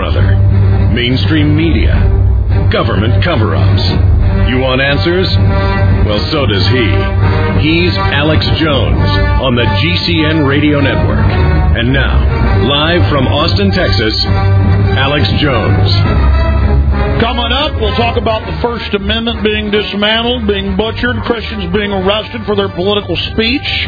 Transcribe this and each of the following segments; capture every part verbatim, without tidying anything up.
brother. Mainstream media. Government cover-ups. You want answers? Well, so does he. He's Alex Jones on the G C N Radio Network. And now, live from Austin, Texas, Alex Jones. Coming up, we'll talk about the First Amendment being dismantled, being butchered, Christians being arrested for their political speech.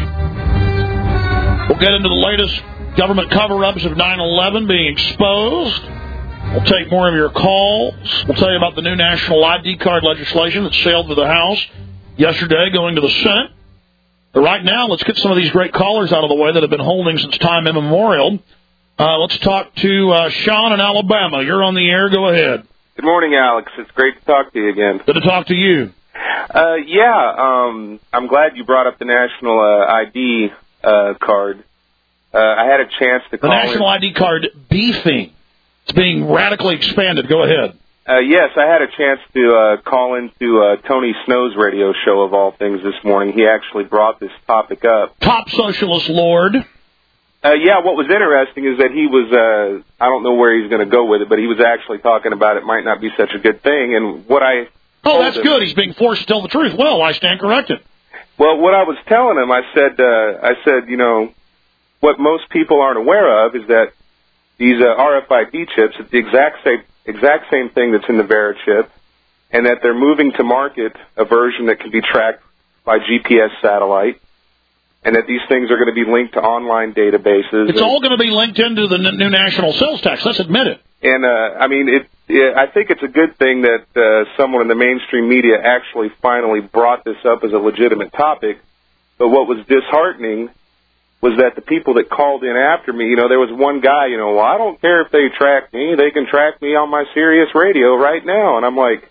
We'll get into the latest government cover-ups of nine eleven being exposed. We'll take more of your calls. We'll tell you about the new national I D card legislation that sailed to the House yesterday, going to the Senate. But right now, let's get some of these great callers out of the way that have been holding since time immemorial. Uh, let's talk to uh, Sean in Alabama. You're on the air. Go ahead. Good morning, Alex. It's great to talk to you again. Good to talk to you. Uh, yeah, um, I'm glad you brought up the national uh, I D uh, card. Uh, I had a chance to call The national in. I D card beefing. It's being radically expanded. Go ahead. Uh, yes, I had a chance to uh, call into uh, Tony Snow's radio show, of all things, this morning. He actually brought this topic up. Top socialist lord. Uh, yeah, what was interesting is that he was, uh, I don't know where he's going to go with it, but he was actually talking about it might not be such a good thing. And what I Oh, that's him, good. He's being forced to tell the truth. Well, I stand corrected. Well, what I was telling him, I said, uh, I said, you know, what most people aren't aware of is that these uh, R F I D chips, it's the exact same, exact same thing that's in the Vera chip, and that they're moving to market a version that can be tracked by G P S satellite, and that these things are going to be linked to online databases. It's and, all going to be linked into the n- new national sales tax. Let's admit it. And, uh, I mean, it, it, I think it's a good thing that uh, someone in the mainstream media actually finally brought this up as a legitimate topic. But what was disheartening was that the people that called in after me, you know, there was one guy, you know, well, I don't care if they track me. They can track me on my Sirius radio right now. And I'm like,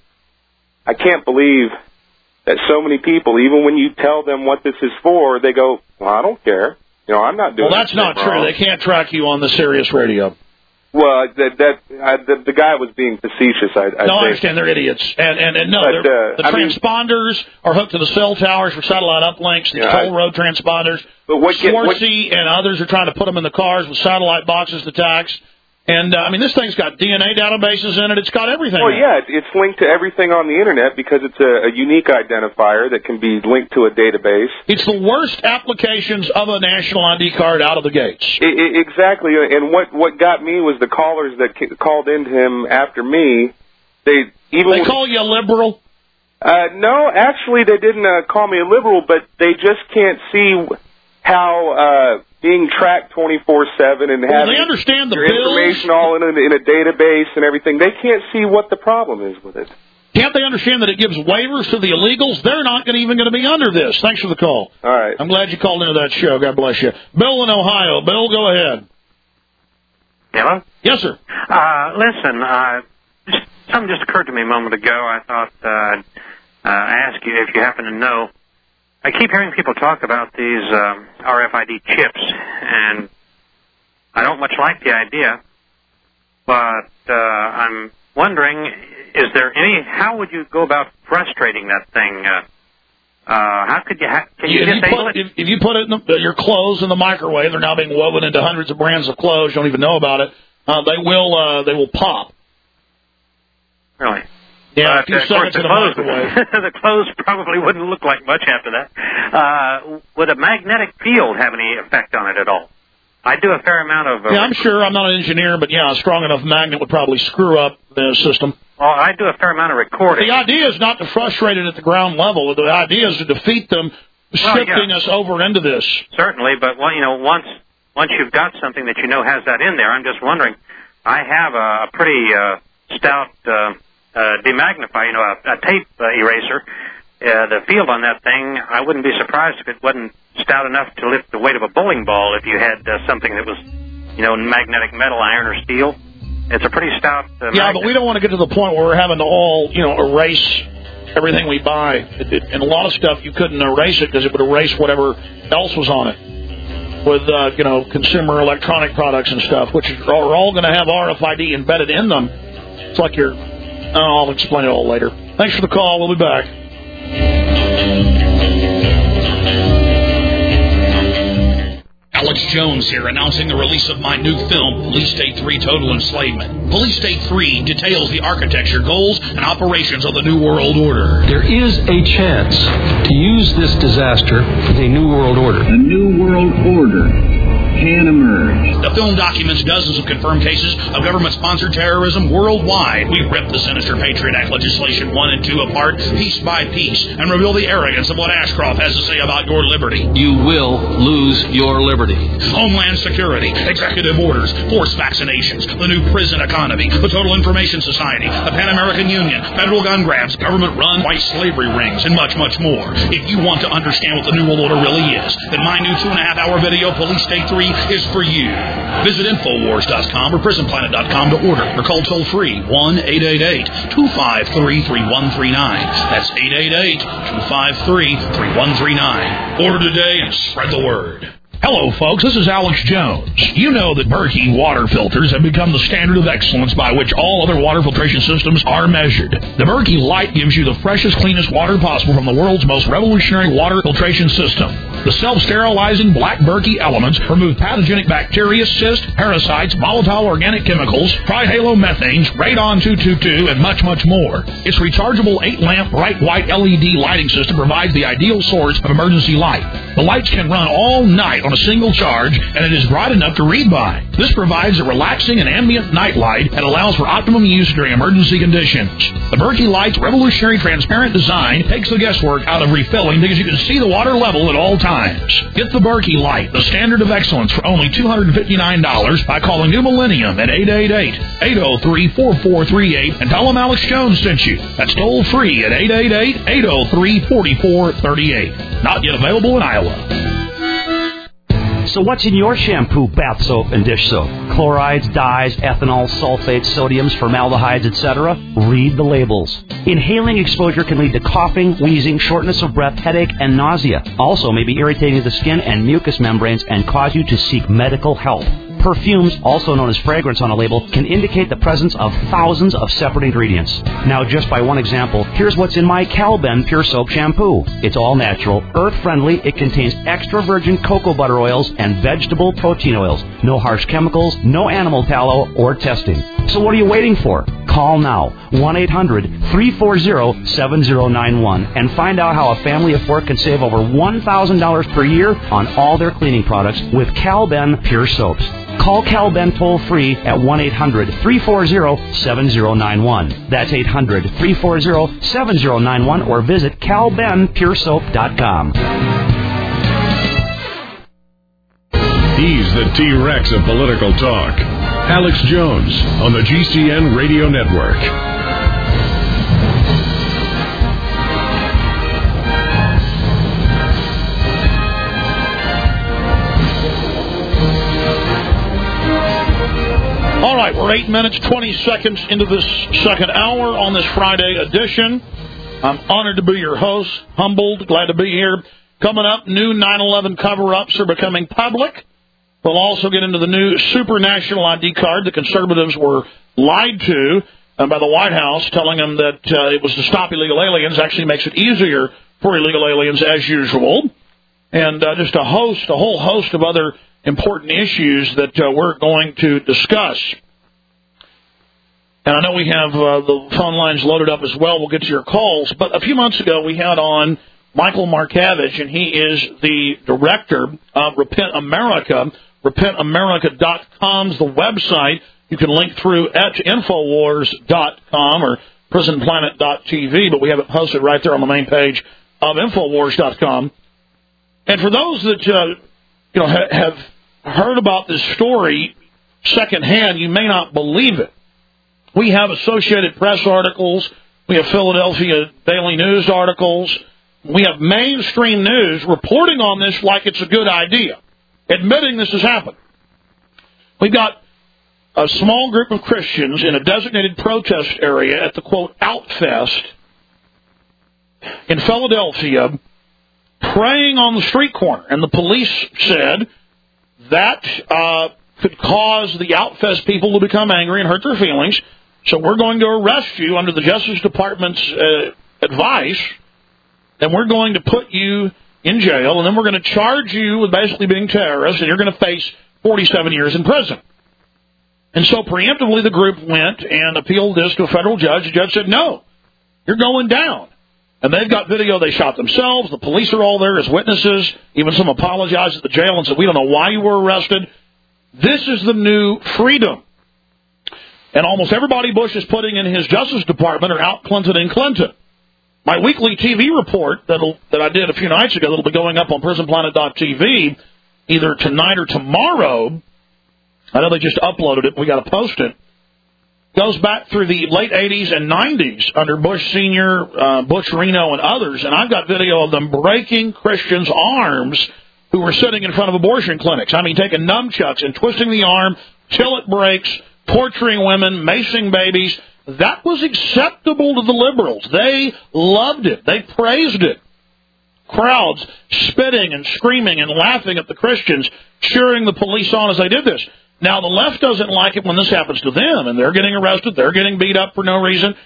I can't believe that so many people, even when you tell them what this is for, they go, well, I don't care. You know, I'm not doing Well, that's not wrong. true. They can't track you on the Sirius radio. Well, that that I, the, the guy was being facetious. I, I no, I think. understand they're idiots, and and, and no, But, uh, the I mean- transponders are hooked to the cell towers for satellite uplinks. These Yeah, toll I- road transponders. But what get- what- Swarzy and others are trying to put them in the cars with satellite boxes to tax. And uh, I mean, this thing's got D N A databases in it. It's got everything. Well, in it. yeah, it- it's linked to everything on the internet because it's a, a unique identifier that can be linked to a database. It's the worst applications of a national I D card out of the gates. I, I, exactly, and what what got me was the callers that ca- called into him after me. They even They call you a liberal. Uh, no, actually, they didn't uh, call me a liberal, but they just can't see how uh, being tracked twenty-four seven and Well, having they understand the your bills. information all in a, in a database and everything. They can't see what the problem is with it. Can't they understand that it gives waivers to the illegals? They're not gonna, even going to be under this. Thanks for the call. All right. I'm glad you called into that show. God bless you. Bill in Ohio. Bill, go ahead. Hello? Yes, sir. Uh, listen, uh, just, something just occurred to me a moment ago. I thought uh, I'd uh, ask you if you happen to know. I keep hearing people talk about these um, R F I D chips, and I don't much like the idea, but uh, I'm wondering, is there any, how would you go about frustrating that thing? Uh, uh, how could you, ha- can you, If you, disable put, it? if, if you put it in the, your clothes in the microwave, they're now being woven into hundreds of brands of clothes. You don't even know about it. Uh, they will uh, they will pop. Really? Yeah, But, a few uh, of course, seconds in the the clothes, microwave. the clothes probably wouldn't look like much after that. Uh, would a magnetic field have any effect on it at all? I do a fair amount of... Uh, Yeah, I'm sure. I'm not an engineer, but yeah, a strong enough magnet would probably screw up the system. Well, I do a fair amount of recording. The idea is not to frustrate it at the ground level. The idea is to defeat them, shifting yeah. us over into this. Certainly, but well, you know, once once you've got something that you know has that in there, I'm just wondering. I have a, a pretty uh, stout uh, uh, demagnifier, you know, a, a tape uh, eraser. Uh, the field on that thing, I wouldn't be surprised if it wasn't stout enough to lift the weight of a bowling ball if you had uh, something that was, you know, magnetic metal, iron, or steel. It's a pretty stout uh, Yeah, magnet. but we don't want to get to the point where we're having to all, you know, erase everything we buy. It, it, and a lot of stuff, you couldn't erase it because it would erase whatever else was on it. With, uh, you know, consumer electronic products and stuff, which are all going to have R F I D embedded in them. It's like you're... Oh, I'll explain it all later. Thanks for the call. We'll be back. Alex Jones here, announcing the release of my new film, Police State three Total Enslavement. Police State three details the architecture, goals, and operations of the New World Order. There is a chance to use this disaster for the New World Order. A New World Order can emerge. The film documents dozens of confirmed cases of government-sponsored terrorism worldwide. We rip the sinister Patriot Act legislation one and two apart, piece by piece, and reveal the arrogance of what Ashcroft has to say about your liberty. You will lose your liberty. Homeland Security, executive orders, forced vaccinations, the new prison economy, the Total Information Society, the Pan American Union, federal gun grabs, government-run white slavery rings, and much, much more. If you want to understand what the New World Order really is, then my new two-and-a-half-hour video, Police State three, is for you. Visit Infowars dot com or Prison Planet dot com to order, or call toll-free one eight eight eight, two five three, three one three nine. That's eight eight eight, two five three, three one three nine. Order today and spread the word. Hello, folks. This is Alex Jones. You know that Berkey water filters have become the standard of excellence by which all other water filtration systems are measured. The Berkey Light gives you the freshest, cleanest water possible from the world's most revolutionary water filtration system. The self-sterilizing black Berkey elements remove pathogenic bacteria, cysts, parasites, volatile organic chemicals, trihalomethanes, radon two twenty-two, and much, much more. Its rechargeable eight-lamp bright white L E D lighting system provides the ideal source of emergency light. The lights can run all night on a single charge, and it is bright enough to read by. This provides a relaxing and ambient night light and allows for optimum use during emergency conditions. The Berkey Light's revolutionary transparent design takes the guesswork out of refilling because you can see the water level at all times. Get the Berkey Light, the standard of excellence, for only two hundred fifty-nine dollars by calling New Millennium at eight eight eight, eight oh three, four four three eight and tell them Alex Jones sent you. That's toll free at eight eight eight, eight oh three, four four three eight. Not yet available in Iowa. So what's in your shampoo, bath soap, and dish soap? Chlorides, dyes, ethanol, sulfates, sodiums, formaldehydes, et cetera? Read the labels. Inhaling exposure can lead to coughing, wheezing, shortness of breath, headache, and nausea. Also may be irritating to the skin and mucous membranes and cause you to seek medical help. Perfumes, also known as fragrance on a label, can indicate the presence of thousands of separate ingredients. Now, just by one example, here's what's in my Calben Pure Soap Shampoo. It's all natural, earth-friendly, it contains extra virgin cocoa butter oils and vegetable protein oils. No harsh chemicals, no animal tallow, or testing. So what are you waiting for? Call now, one eight hundred, three four zero, seven zero nine one, and find out how a family of four can save over one thousand dollars per year on all their cleaning products with Calben Pure Soaps. Call Calben toll-free at one eight hundred, three four zero, seven zero nine one. That's eight hundred, three four zero, seven zero nine one, or visit calben pure soap dot com. He's the T-Rex of political talk. Alex Jones on the G C N Radio Network. All right, we're eight minutes, twenty seconds into this second hour on this Friday edition. I'm honored to be your host, humbled, glad to be here. Coming up, new nine eleven cover-ups are becoming public. We'll also get into the new super national I D card the conservatives were lied to uh, by the White House, telling them that uh, it was to stop illegal aliens. Actually makes it easier for illegal aliens as usual. And uh, just a host, a whole host of other important issues that uh, we're going to discuss. And I know we have uh, the phone lines loaded up as well. We'll get to your calls. But a few months ago, we had on Michael Markavich, and he is the director of Repent America. repent america dot com is the website. You can link through at infowars dot com or prison planet dot t v, but we have it posted right there on the main page of infowars dot com. And for those that uh, you know ha- have heard about this story secondhand, you may not believe it. We have Associated Press articles. We have Philadelphia Daily News articles. We have mainstream news reporting on this like it's a good idea, admitting this has happened. We've got a small group of Christians in a designated protest area at the, quote, Outfest in Philadelphia praying on the street corner. And the police said that uh, could cause the Outfest people to become angry and hurt their feelings. So we're going to arrest you under the Justice Department's uh, advice, and we're going to put you in jail, and then we're going to charge you with basically being terrorists, and you're going to face forty-seven years in prison. And so preemptively the group went and appealed this to a federal judge. The judge said, no, you're going down. And they've got video. They shot themselves. The police are all there as witnesses. Even some apologized at the jail and said, we don't know why you were arrested. This is the new freedom. And almost everybody Bush is putting in his Justice Department are out Clinton and Clinton. My weekly T V report that'll, that I did a few nights ago that'll be going up on prison planet dot t v either tonight or tomorrow, I know they just uploaded it, we got to post it, goes back through the late eighties and nineties under Bush Senior, uh, Bush Reno, and others, and I've got video of them breaking Christians' arms who were sitting in front of abortion clinics. I mean, taking nunchucks and twisting the arm till it breaks, torturing women, macing babies. That was acceptable to the liberals. They loved it. They praised it. Crowds spitting and screaming and laughing at the Christians, cheering the police on as they did this. Now, the left doesn't like it when this happens to them, and they're getting arrested, they're getting beat up for no reason.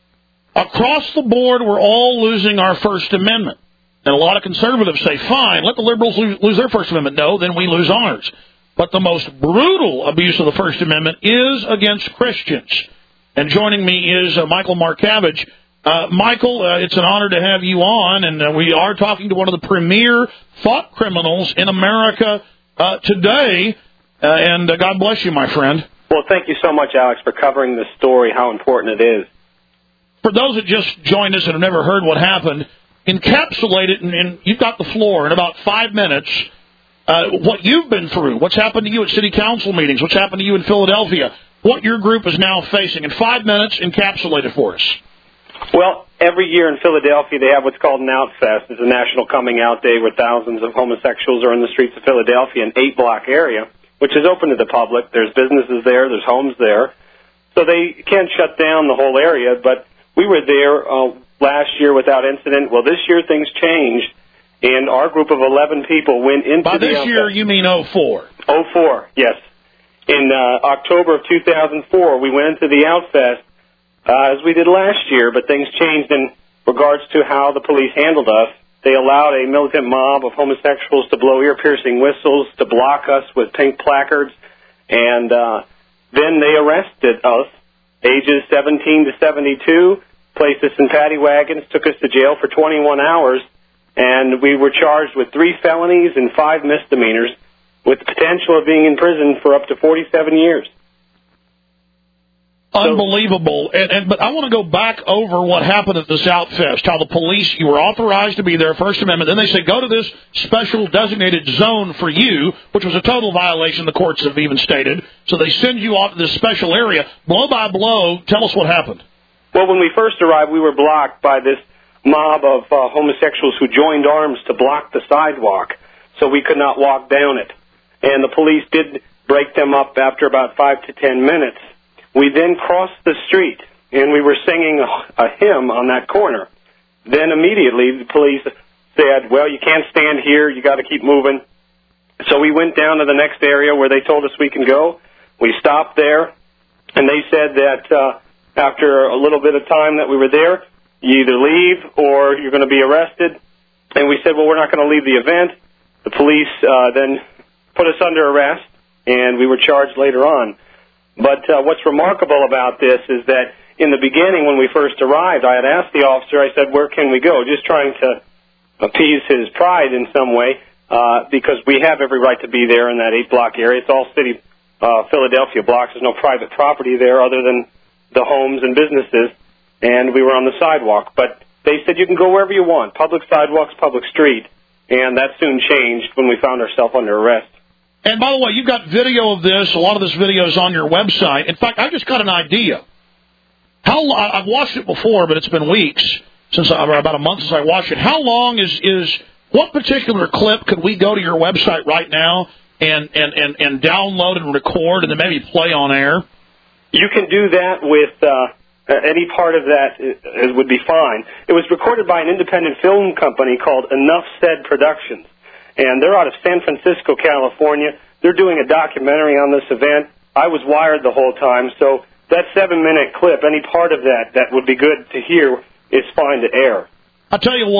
Across the board, we're all losing our First Amendment. And a lot of conservatives say, fine, let the liberals lose their First Amendment. No, then we lose ours. But the most brutal abuse of the First Amendment is against Christians. And joining me is uh, Michael Markavich. Uh, Michael, uh, it's an honor to have you on, and uh, we are talking to one of the premier thought criminals in America uh, today. Uh, and uh, God bless you, my friend. Well, thank you so much, Alex, for covering this story, how important it is. For those that just joined us and have never heard what happened, encapsulate it, and, and you've got the floor in about five minutes, uh, what you've been through, what's happened to you at city council meetings, what's happened to you in Philadelphia, what your group is now facing. In five minutes, encapsulate it for us. Well, every year in Philadelphia, they have what's called an Outfest. It's a national coming out day where thousands of homosexuals are in the streets of Philadelphia, an eight-block area, which is open to the public. There's businesses there. There's homes there. So they can't shut down the whole area, but we were there uh, last year without incident. Well, this year things changed, and our group of eleven people went into By the this Outfest. year, you mean oh four? oh four, yes. In uh, October of two thousand four, we went into the Outfest uh, as we did last year, but things changed in regards to how the police handled us. They allowed a militant mob of homosexuals to blow ear-piercing whistles, to block us with pink placards, and uh, then they arrested us, ages seventeen to seventy-two, placed us in paddy wagons, took us to jail for twenty-one hours, and we were charged with three felonies and five misdemeanors, with the potential of being in prison for up to forty-seven years. Unbelievable. And, and but I want to go back over what happened at this Outfest, how the police, you were authorized to be there, First Amendment. Then they say, go to this special designated zone for you, which was a total violation, the courts have even stated. So they send you off to this special area. Blow by blow, tell us what happened. Well, when we first arrived, we were blocked by this mob of uh, homosexuals who joined arms to block the sidewalk, so we could not walk down it. And the police did break them up after about five to ten minutes. We then crossed the street, and we were singing a, a hymn on that corner. Then immediately the police said, well, you can't stand here, you got to keep moving. So we went down to the next area where they told us we can go. We stopped there, and they said that uh, after a little bit of time that we were there, you either leave or you're going to be arrested. And we said, well, we're not going to leave the event. The police uh, then put us under arrest, and we were charged later on. But uh, what's remarkable about this is that in the beginning when we first arrived, I had asked the officer, I said, where can we go? Just trying to appease his pride in some way, uh, because we have every right to be there in that eight-block area. It's all city uh, Philadelphia blocks. There's no private property there other than the homes and businesses, and we were on the sidewalk. But they said you can go wherever you want, public sidewalks, public street, and that soon changed when we found ourselves under arrest. And by the way, you've got video of this. A lot of this video is on your website. In fact, I just got an idea. How I've watched it before, but it's been weeks since I, or about a month since I watched it. How long is is what particular clip could we go to your website right now and and and, and download and record and then maybe play on air? You can do that with uh, any part of that. It would be fine. It was recorded by an independent film company called Enough Said Productions. And they're out of San Francisco, California. They're doing a documentary on this event. I was wired the whole time, so that seven-minute clip, any part of that that would be good to hear, is fine to air. I'll tell you what,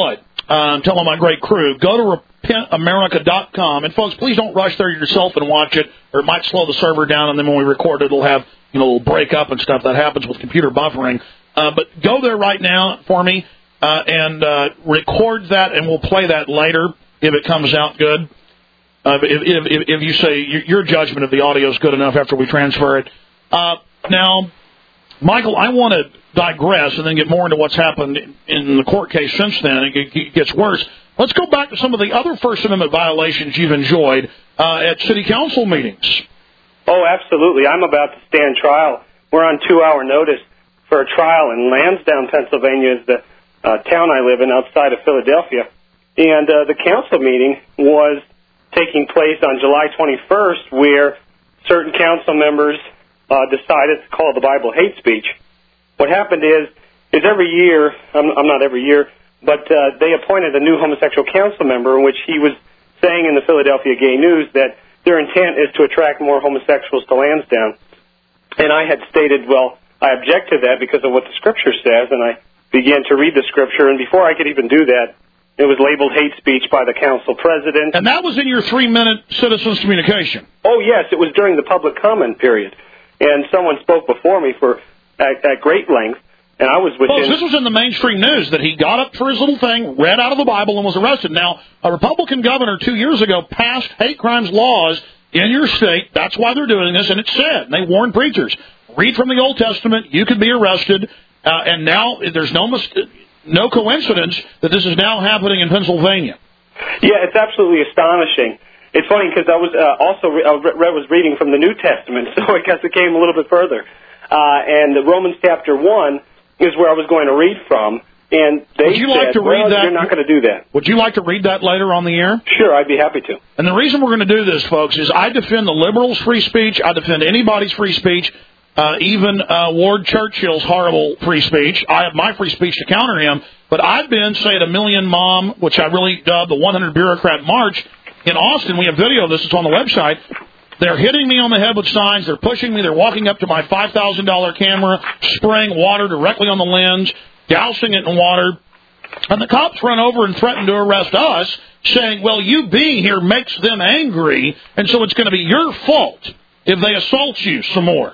uh, telling my great crew, go to repent america dot com. And, folks, please don't rush there yourself and watch it, or it might slow the server down, and then when we record it, it'll have, you know, a little break up and stuff. That happens with computer buffering. Uh, but go there right now for me uh, and uh, record that, and we'll play that later if it comes out good. Uh, if, if, if you say your judgment of the audio is good enough after we transfer it. Uh, now, Michael, I want to digress and then get more into what's happened in the court case since then. It gets worse. Let's go back to some of the other First Amendment violations you've enjoyed uh, at city council meetings. Oh, absolutely. I'm about to stand trial. We're on two-hour notice for a trial in Lansdowne, Pennsylvania, is the uh, town I live in outside of Philadelphia. And uh, the council meeting was taking place on July twenty-first, where certain council members uh, decided to call the Bible hate speech. What happened is, is every year, I'm, I'm not every year, but uh, they appointed a new homosexual council member in which he was saying in the Philadelphia Gay News that their intent is to attract more homosexuals to Lansdowne. And I had stated, well, I object to that because of what the Scripture says, and I began to read the Scripture, and before I could even do that, it was labeled hate speech by the council president. And that was in your three-minute citizens' communication? Oh, yes. It was during the public comment period. And someone spoke before me for at, at great length, and I was within... Well, this was in the mainstream news, that he got up for his little thing, read out of the Bible, and was arrested. Now, a Republican governor two years ago passed hate crimes laws in your state. That's why they're doing this, and it said, and they warned preachers, read from the Old Testament, you could be arrested, uh, and now there's no mistake... No coincidence that this is now happening in Pennsylvania. Yeah, it's absolutely astonishing. It's funny because I was uh, also re- I re- was reading from the New Testament, so I guess it came a little bit further. Uh, and the Romans chapter one is where I was going to read from, and they would you said, like to well, read that? You're not going to do that. Would you like to read that later on the air? Sure, I'd be happy to. And the reason we're going to do this, folks, is I defend the liberals' free speech. I defend anybody's free speech. Uh, even uh, Ward Churchill's horrible free speech. I have my free speech to counter him. But I've been, say, at a Million Mom, which I really dubbed the one hundred Bureaucrat March in Austin. We have video of this. It's on the website. They're hitting me on the head with signs. They're pushing me. They're walking up to my five thousand dollars camera, spraying water directly on the lens, dousing it in water. And the cops run over and threaten to arrest us, saying, well, you being here makes them angry, and so it's going to be your fault if they assault you some more.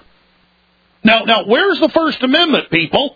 Now, now, where's the First Amendment, people?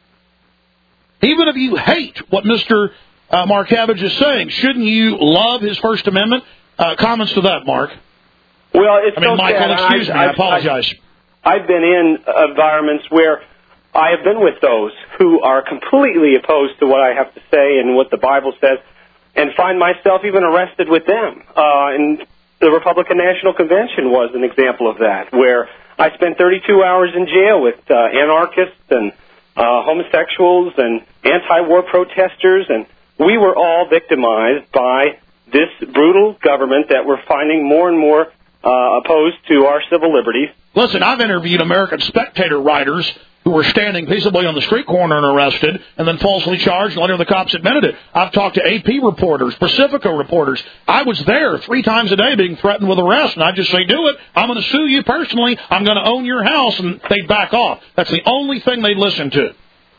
Even if you hate what Mister Uh, Markavage is saying, shouldn't you love his First Amendment? Uh, comments to that, Mark. Well, it's I mean, so Michael, sad. excuse I, me, I, I apologize. I, I've been in environments where I have been with those who are completely opposed to what I have to say and what the Bible says, and find myself even arrested with them. Uh, and the Republican National Convention was an example of that, where I spent thirty-two hours in jail with uh, anarchists and uh, homosexuals and anti-war protesters, and we were all victimized by this brutal government that we're finding more and more uh, opposed to our civil liberties. Listen, I've interviewed American Spectator writers who were standing peaceably on the street corner and arrested and then falsely charged, and later the cops admitted it. I've talked to A P reporters, Pacifica reporters. I was there three times a day being threatened with arrest, and I just say, do it. I'm going to sue you personally. I'm going to own your house, and they'd back off. That's the only thing they'd listen to.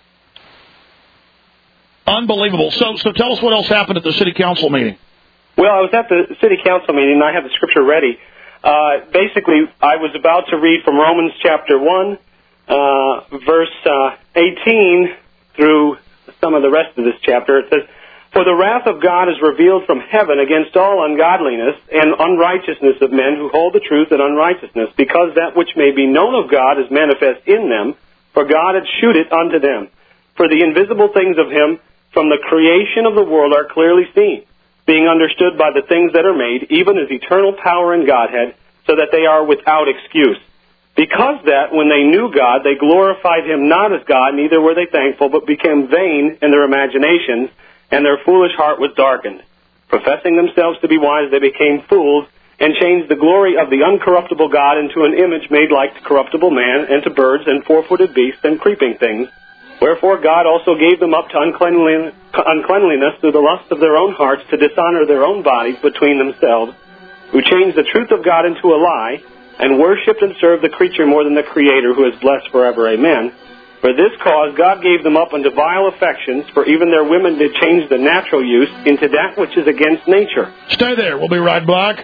Unbelievable. So, so tell us what else happened at the city council meeting. Well, I was at the city council meeting, and I have the scripture ready. Uh, basically, I was about to read from Romans chapter one, uh, verse uh, eighteen through some of the rest of this chapter. It says, "For the wrath of God is revealed from heaven against all ungodliness and unrighteousness of men who hold the truth in unrighteousness, because that which may be known of God is manifest in them, for God hath shewed it unto them. For the invisible things of him from the creation of the world are clearly seen, being understood by the things that are made, even his eternal power and Godhead, so that they are without excuse. Because that, when they knew God, they glorified him not as God, neither were they thankful, but became vain in their imaginations, and their foolish heart was darkened. Professing themselves to be wise, they became fools, and changed the glory of the uncorruptible God into an image made like to corruptible man, and to birds, and four-footed beasts, and creeping things. Wherefore God also gave them up to uncleanliness, uncleanliness through the lust of their own hearts, to dishonor their own bodies between themselves, who changed the truth of God into a lie, and worshipped and served the creature more than the Creator, who is blessed forever. Amen. For this cause God gave them up unto vile affections, for even their women did change the natural use into that which is against nature. Stay there. We'll be right back.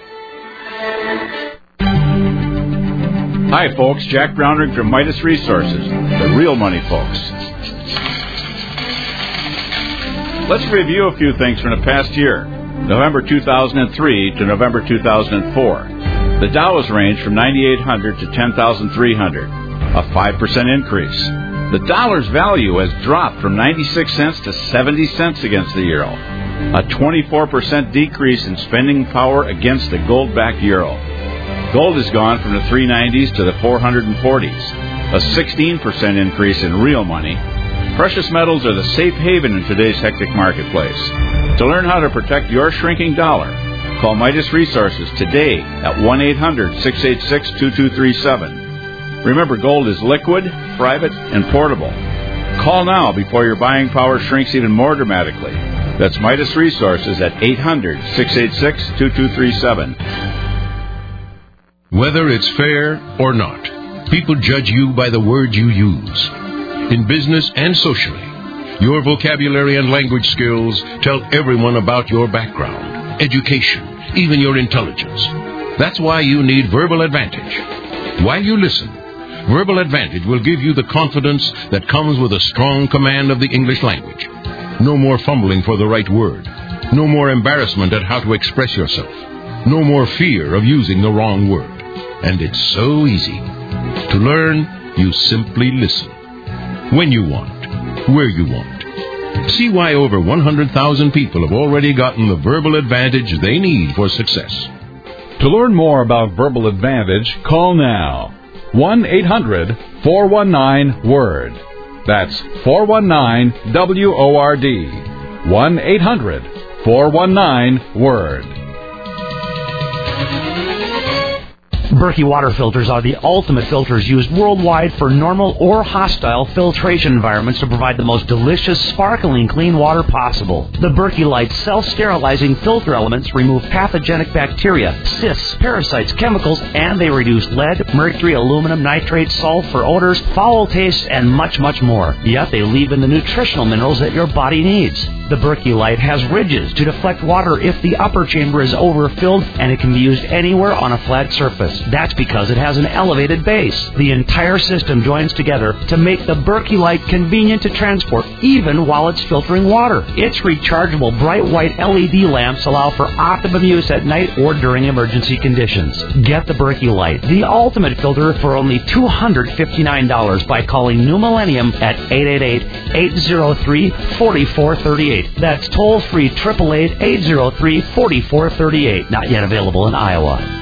Hi, folks. Jack Brownring from Midas Resources, the real money folks. Let's review a few things from the past year, November two thousand three to November two thousand four. The Dow has ranged from ninety-eight hundred to ten thousand three hundred, a five percent increase. The dollar's value has dropped from ninety-six cents to seventy cents against the euro, a twenty-four percent decrease in spending power against the gold-backed euro. Gold has gone from the three nineties to the four forties, a sixteen percent increase in real money. Precious metals are the safe haven in today's hectic marketplace. To learn how to protect your shrinking dollar, call Midas Resources today at one eight hundred six eight six two two three seven. Remember, gold is liquid, private, and portable. Call now before your buying power shrinks even more dramatically. That's Midas Resources at eight hundred six eight six two two three seven. Whether it's fair or not, people judge you by the words you use. In business and socially, your vocabulary and language skills tell everyone about your background, education, even your intelligence. That's why you need Verbal Advantage. While you listen, Verbal Advantage will give you the confidence that comes with a strong command of the English language. No more fumbling for the right word. No more embarrassment at how to express yourself. No more fear of using the wrong word. And it's so easy. To learn, you simply listen. When you want. Where you want. See why over one hundred thousand people have already gotten the Verbal Advantage they need for success. To learn more about Verbal Advantage, call now. one eight hundred four one nine word. That's four one nine W O R D. one eight hundred four one nine word. Berkey water filters are the ultimate filters used worldwide for normal or hostile filtration environments to provide the most delicious, sparkling, clean water possible. The Berkey Light self-sterilizing filter elements remove pathogenic bacteria, cysts, parasites, chemicals, and they reduce lead, mercury, aluminum, nitrates, sulfur, odors, foul tastes, and much, much more. Yet they leave in the nutritional minerals that your body needs. The Berkey Light has ridges to deflect water if the upper chamber is overfilled, and it can be used anywhere on a flat surface. That's because it has an elevated base. The entire system joins together to make the Berkey Light convenient to transport, even while it's filtering water. Its rechargeable bright white L E D lamps allow for optimum use at night or during emergency conditions. Get the Berkey Light, the ultimate filter, for only two hundred fifty-nine dollars by calling New Millennium at eight eight eight, eight zero three, four four three eight. That's toll-free eight eight eight, eight zero three, four four three eight. Not yet available in Iowa.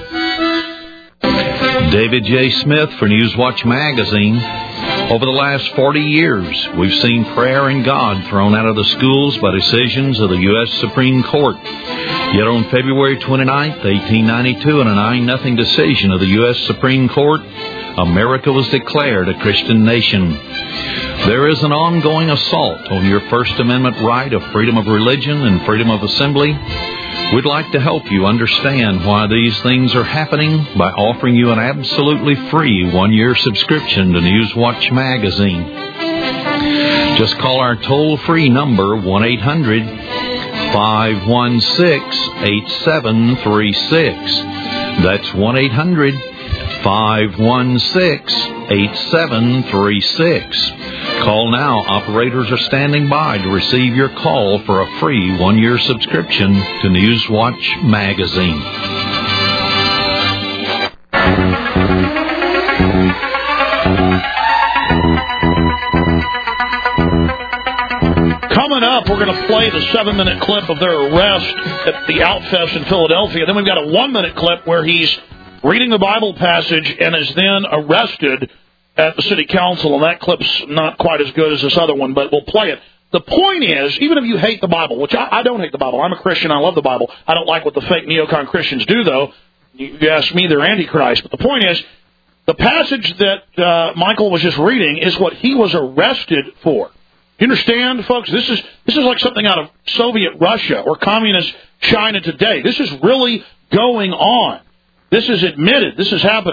David J. Smith for Newswatch Magazine. Over the last forty years, we've seen prayer and God thrown out of the schools by decisions of the U S Supreme Court. Yet on February twenty-ninth, eighteen ninety-two, in a nine nothing decision of the U S Supreme Court, America was declared a Christian nation. There is an ongoing assault on your First Amendment right of freedom of religion and freedom of assembly. We'd like to help you understand why these things are happening by offering you an absolutely free one-year subscription to Newswatch Magazine. Just call our toll-free number, one eight hundred, five one six, eight seven three six. That's one eight hundred, five one six, eight seven three six. Call now. Operators are standing by to receive your call for a free one-year subscription to Newswatch Magazine. Coming up, we're going to play the seven-minute clip of their arrest at the Outfest in Philadelphia. Then we've got a one-minute clip where he's reading the Bible passage and is then arrested at the city council, and that clip's not quite as good as this other one, but we'll play it. The point is, even if you hate the Bible, which I, I don't hate the Bible, I'm a Christian, I love the Bible. I don't like what the fake neocon Christians do, though. You, you ask me, they're Antichrist. But the point is, the passage that uh, Michael was just reading is what he was arrested for. You understand, folks? This is this is like something out of Soviet Russia or communist China today. This is really going on. This is admitted. This is happening.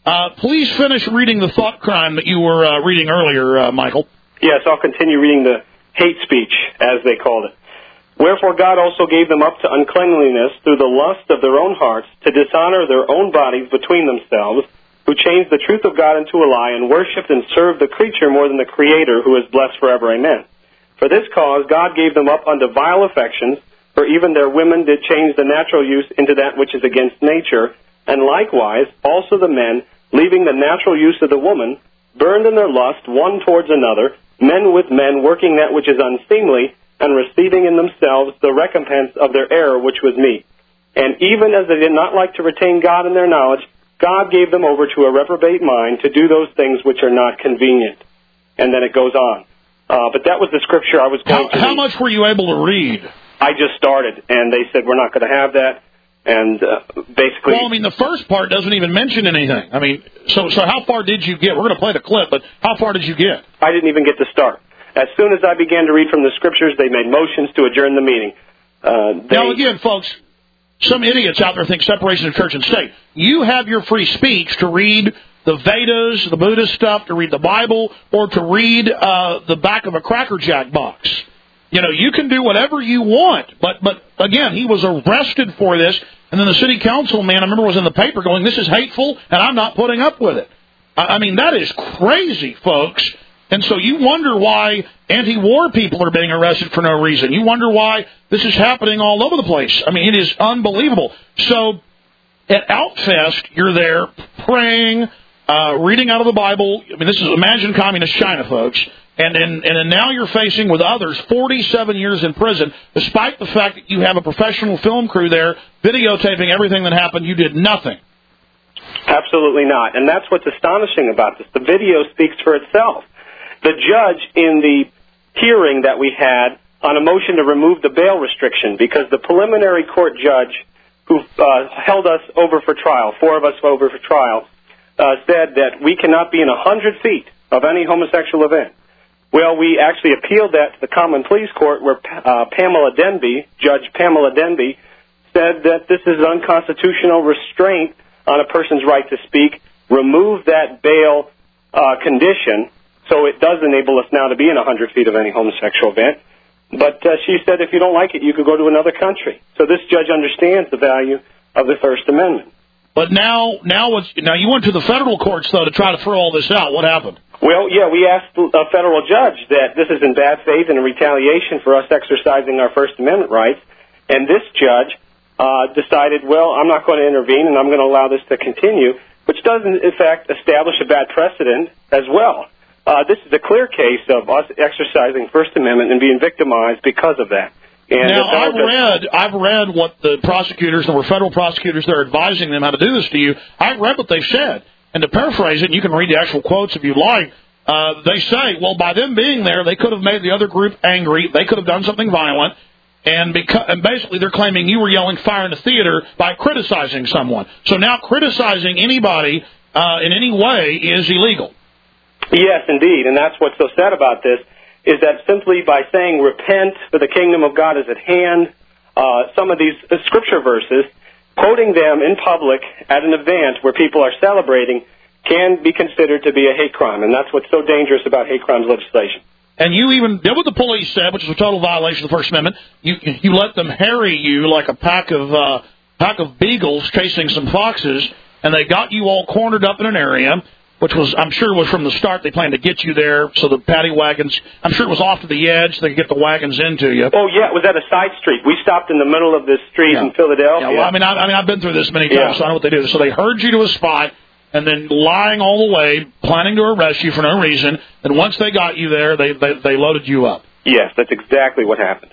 Uh, please finish reading the thought crime that you were uh, reading earlier, uh, Michael. Yes, I'll continue reading the hate speech, as they called it. Wherefore God also gave them up to uncleanliness through the lust of their own hearts, to dishonor their own bodies between themselves, who changed the truth of God into a lie, and worshipped and served the creature more than the Creator, who is blessed forever. Amen. For this cause God gave them up unto vile affections, for even their women did change the natural use into that which is against nature, and likewise also the men, leaving the natural use of the woman, burned in their lust one towards another, men with men, working that which is unseemly, and receiving in themselves the recompense of their error which was meet. And even as they did not like to retain God in their knowledge, God gave them over to a reprobate mind to do those things which are not convenient. And then it goes on. Uh, but that was the scripture I was going how, to How read. much were you able to read? I just started, and they said, we're not going to have that. And uh, basically... Well, I mean, the first part doesn't even mention anything. I mean, so so how far did you get? We're going to play the clip, but how far did you get? I didn't even get to start. As soon as I began to read from the scriptures, they made motions to adjourn the meeting. Uh, they... Now, again, folks, some idiots out there think separation of church and state. You have your free speech to read the Vedas, the Buddhist stuff, to read the Bible, or to read uh, the back of a Cracker Jack box. You know, you can do whatever you want. But, but again, he was arrested for this, and then the city council man, I remember, was in the paper going, this is hateful, and I'm not putting up with it. I, I mean, that is crazy, folks. And so you wonder why anti-war people are being arrested for no reason. You wonder why this is happening all over the place. I mean, it is unbelievable. So at Outfest, you're there praying, uh, reading out of the Bible. I mean, this is, imagine communist China, folks. And then, and then now you're facing with others forty-seven years in prison, despite the fact that you have a professional film crew there videotaping everything that happened. You did nothing. Absolutely not. And that's what's astonishing about this. The video speaks for itself. The judge in the hearing that we had on a motion to remove the bail restriction, because the preliminary court judge who uh, held us over for trial, four of us over for trial, uh, said that we cannot be in a hundred feet of any homosexual event. Well, we actually appealed that to the Common Pleas Court, where uh, Pamela Denby, Judge Pamela Denby, said that this is unconstitutional restraint on a person's right to speak, remove that bail uh, condition, so it does enable us now to be in a hundred feet of any homosexual event. But uh, she said if you don't like it, you could go to another country. So this judge understands the value of the First Amendment. But now, now, what's, now you went to the federal courts, though, to try to throw all this out. What happened? Well, yeah, we asked a federal judge that this is in bad faith and in retaliation for us exercising our First Amendment rights. And this judge uh, decided, well, I'm not going to intervene and I'm going to allow this to continue, which does, in fact, establish a bad precedent as well. Uh, this is a clear case of us exercising First Amendment and being victimized because of that. And now, I've read, I've read what the prosecutors, there were federal prosecutors that are advising them how to do this to you. I've read what they've said. And to paraphrase it, and you can read the actual quotes if you like, uh, they say, well, by them being there, they could have made the other group angry. They could have done something violent. And, because, and basically they're claiming you were yelling fire in the theater by criticizing someone. So now criticizing anybody uh, in any way is illegal. Yes, indeed. And that's what's so sad about this, is that simply by saying repent, for the kingdom of God is at hand, uh, some of these uh, scripture verses, quoting them in public at an event where people are celebrating can be considered to be a hate crime. And that's what's so dangerous about hate crimes legislation. And you even did what the police said, which is a total violation of the First Amendment. You you let them harry you like a pack of uh, pack of beagles chasing some foxes, and they got you all cornered up in an area, which was, I'm sure, was from the start they planned to get you there, so the paddy wagons, I'm sure it was off to the edge so they could get the wagons into you. Oh, yeah, it was at a side street. We stopped in the middle of this street yeah. in Philadelphia. Yeah, well, I mean, I, I mean, I've been through this many times, yeah. so I know what they do. So they herd you to a spot, and then lying all the way, planning to arrest you for no reason, and once they got you there, they, they, they loaded you up. Yes, that's exactly what happened.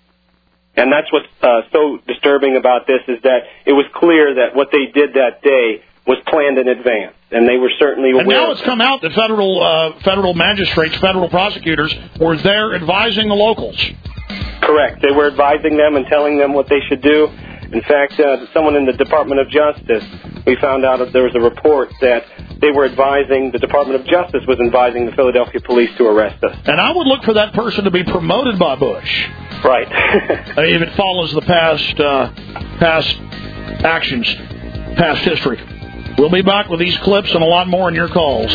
And that's what's uh, so disturbing about this, is that it was clear that what they did that day was planned in advance, and they were certainly aware. And now it's come out that federal uh, federal magistrates, federal prosecutors were there advising the locals. Correct. They were advising them and telling them what they should do. In fact, uh, someone in the Department of Justice, we found out that there was a report that they were advising, the Department of Justice was advising the Philadelphia police to arrest us. And I would look for that person to be promoted by Bush. Right. If it follows the past uh, past actions, past history. We'll be back with these clips and a lot more in your calls.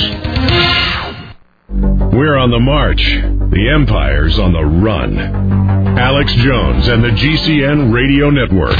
We're on the march. The Empire's on the run. Alex Jones and the G C N Radio Network.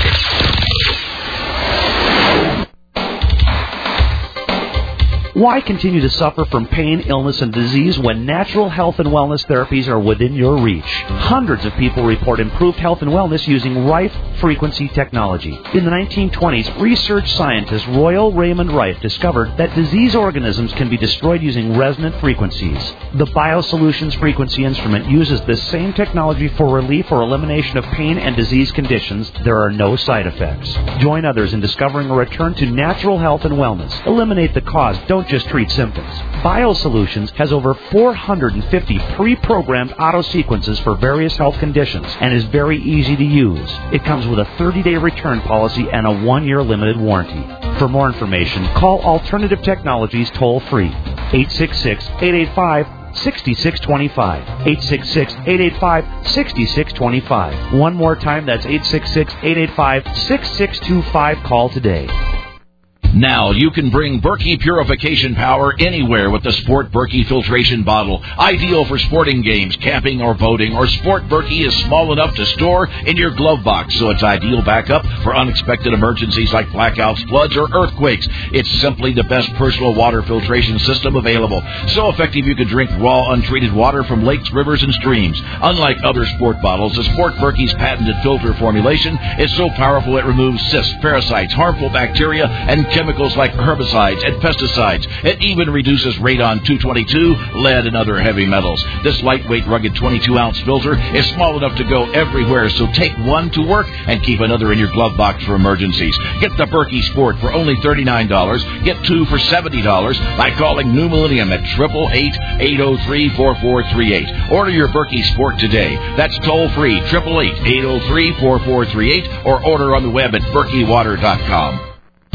Why continue to suffer from pain, illness, and disease when natural health and wellness therapies are within your reach? Hundreds of people report improved health and wellness using Rife frequency technology. In the nineteen twenties, research scientist Royal Raymond Rife discovered that disease organisms can be destroyed using resonant frequencies. The BioSolutions frequency instrument uses this same technology for relief or elimination of pain and disease conditions. There are no side effects. Join others in discovering a return to natural health and wellness. Eliminate the cause. Don't just treat symptoms. BioSolutions has over four hundred fifty pre-programmed auto-sequences for various health conditions and is very easy to use. It comes with a thirty-day return policy and a one-year limited warranty. For more information, call Alternative Technologies toll-free, eight six six, eight eight five, six six two five, eight six six, eight eight five, six six two five. One more time, that's eight six six, eight eight five, six six two five. Call today. Now you can bring Berkey purification power anywhere with the Sport Berkey filtration bottle. Ideal for sporting games, camping, or boating. Or Sport Berkey is small enough to store in your glove box, so it's ideal backup for unexpected emergencies like blackouts, floods, or earthquakes. It's simply the best personal water filtration system available. So effective you can drink raw, untreated water from lakes, rivers, and streams. Unlike other sport bottles, the Sport Berkey's patented filter formulation is so powerful it removes cysts, parasites, harmful bacteria, and chemicals like herbicides and pesticides. It even reduces radon two twenty-two, lead, and other heavy metals. This lightweight, rugged twenty-two ounce filter is small enough to go everywhere, so take one to work and keep another in your glove box for emergencies. Get the Berkey Sport for only thirty-nine dollars. Get two for seventy dollars by calling New Millennium at eight eight eight, eight oh three, four four three eight. Order your Berkey Sport today. That's toll-free, eight eight eight, eight oh three, four four three eight, or order on the web at berkey water dot com.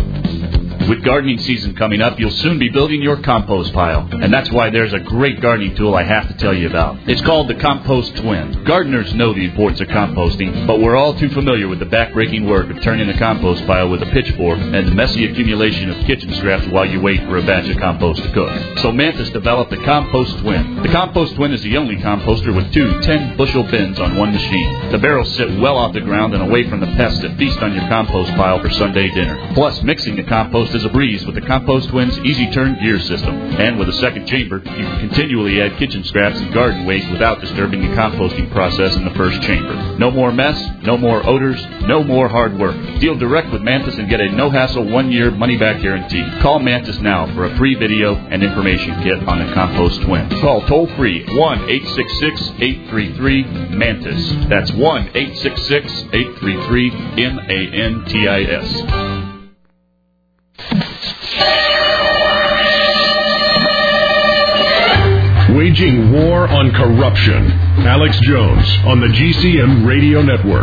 With gardening season coming up, you'll soon be building your compost pile. And that's why there's a great gardening tool I have to tell you about. It's called the Compost Twin. Gardeners know the importance of composting, but we're all too familiar with the back-breaking work of turning a compost pile with a pitchfork and the messy accumulation of kitchen scraps while you wait for a batch of compost to cook. So Mantis developed the Compost Twin. The Compost Twin is the only composter with two ten-bushel bins on one machine. The barrels sit well off the ground and away from the pests that feast on your compost pile for Sunday dinner. Plus, mixing the compost is a breeze with the Compost Twin's easy turn gear system. And with a second chamber, you can continually add kitchen scraps and garden waste without disturbing the composting process in the first chamber. No more mess, no more odors, no more hard work. Deal direct with Mantis and get a no-hassle one-year money-back guarantee. Call Mantis now for a free video and information kit on the Compost Twin. Call toll-free one eight six six, eight three three, MANTIS. That's one eight six six, eight three three, M A N T I S. Waging war on corruption. Alex Jones on the G C N Radio Network.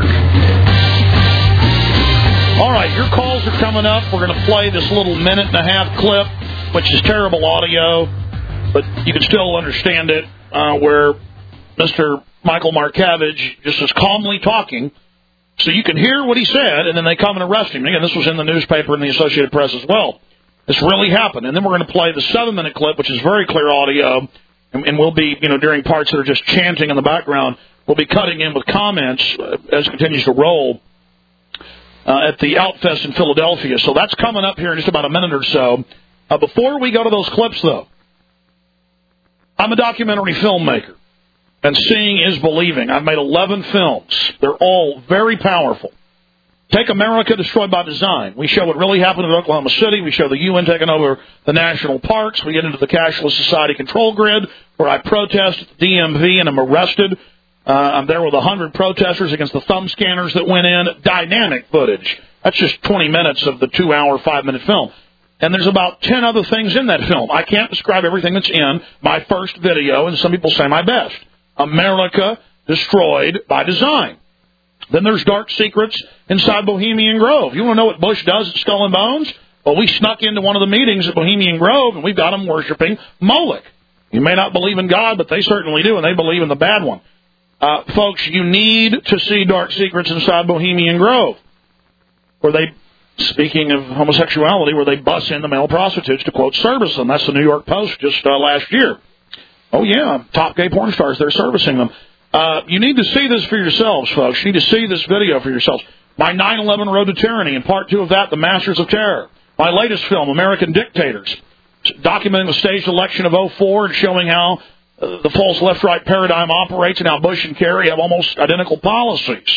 All right, your calls are coming up. We're going to play this little minute and a half clip, which is terrible audio, but you can still understand it, uh, where Mister Michael Markavage just is calmly talking, so you can hear what he said, and then they come and arrest him. Again, this was in the newspaper and the Associated Press as well. This really happened. And then we're going to play the seven-minute clip, which is very clear audio, and, and we'll be, you know, during parts that are just chanting in the background, we'll be cutting in with comments uh, as it continues to roll uh, at the Outfest in Philadelphia. So that's coming up here in just about a minute or so. Uh, before we go to those clips, though, I'm a documentary filmmaker, and seeing is believing. I've made eleven films. They're all very powerful. Take America Destroyed by Design. We show what really happened in Oklahoma City. We show the U N taking over the national parks. We get into the cashless society control grid, where I protest at the D M V and I'm arrested. Uh, I'm there with one hundred protesters against the thumb scanners that went in. Dynamic footage. That's just twenty minutes of the two-hour, five-minute film. And there's about ten other things in that film. I can't describe everything that's in my first video, and some people say my best. America Destroyed by Design. Then there's Dark Secrets inside Bohemian Grove. You want to know what Bush does at Skull and Bones? Well, we snuck into one of the meetings at Bohemian Grove, and we've got them worshiping Moloch. You may not believe in God, but they certainly do, and they believe in the bad one. Uh, folks, you need to see Dark Secrets inside Bohemian Grove, where they speaking of homosexuality, where they bus in the male prostitutes to, quote, service them. That's the New York Post just uh, last year. Oh, yeah, top gay porn stars, they're servicing them. Uh, you need to see this for yourselves, folks. You need to see this video for yourselves. My nine eleven Road to Tyranny, and part two of that, The Masters of Terror. My latest film, American Dictators, documenting the staged election of oh four and showing how uh, the false left-right paradigm operates and how Bush and Kerry have almost identical policies.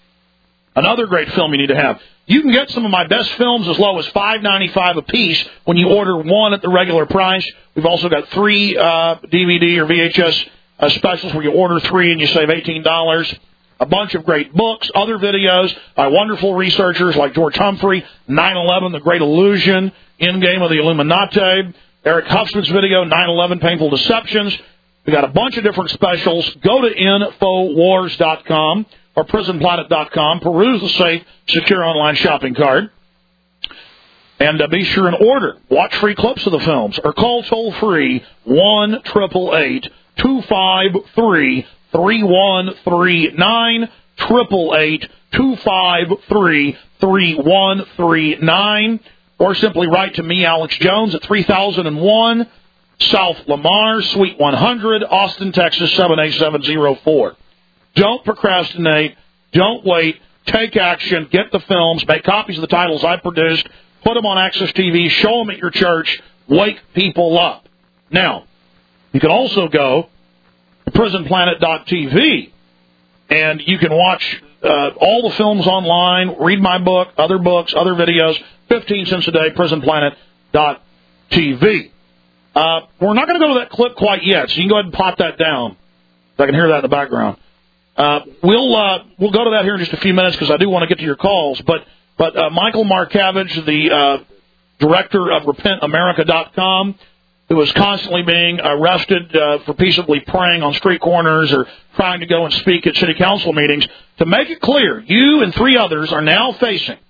Another great film you need to have. You can get some of my best films as low as five ninety-five a piece when you order one at the regular price. We've also got three uh, D V D or V H S uh, specials where you order three and you save eighteen dollars. A bunch of great books, other videos by wonderful researchers like George Humphrey, nine eleven, The Great Illusion, Endgame of the Illuminati, Eric Huffman's video, nine eleven, Painful Deceptions. We got a bunch of different specials. Go to Infowars dot com or Prison Planet dot com. Peruse the safe, secure online shopping card. And uh, be sure and order. Watch free clips of the films or call toll-free one eight eight eight, two five three, three one three nine, eight eight eight, two five three, three one three nine, or simply write to me, Alex Jones, at three thousand one South Lamar, Suite one hundred, Austin, Texas, seven eight seven zero four. Don't procrastinate. Don't wait. Take action. Get the films. Make copies of the titles I produced. Put them on Access T V. Show them at your church. Wake people up. Now, you can also go to Prison Planet dot T V, and you can watch uh, all the films online, read my book, other books, other videos, fifteen cents a day, Prison Planet dot T V. Uh, we're not going to go to that clip quite yet, so you can go ahead and pop that down. I can hear that in the background. Uh, we'll uh, we'll go to that here in just a few minutes because I do want to get to your calls. But but uh, Michael Markavage, the uh, director of Repent America dot com, who is constantly being arrested uh, for peaceably praying on street corners or trying to go and speak at city council meetings, to make it clear, you and three others are now facing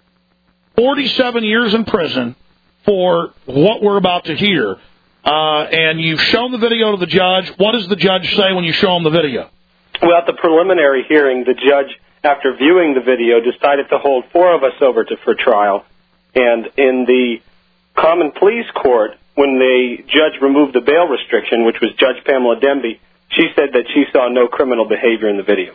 forty-seven years in prison for what we're about to hear. Uh, and you've shown the video to the judge. What does the judge say when you show him the video? Well, at the preliminary hearing, the judge, after viewing the video, decided to hold four of us over to, for trial. And in the common pleas court, when the judge removed the bail restriction, which was Judge Pamela Demby, she said that she saw no criminal behavior in the video.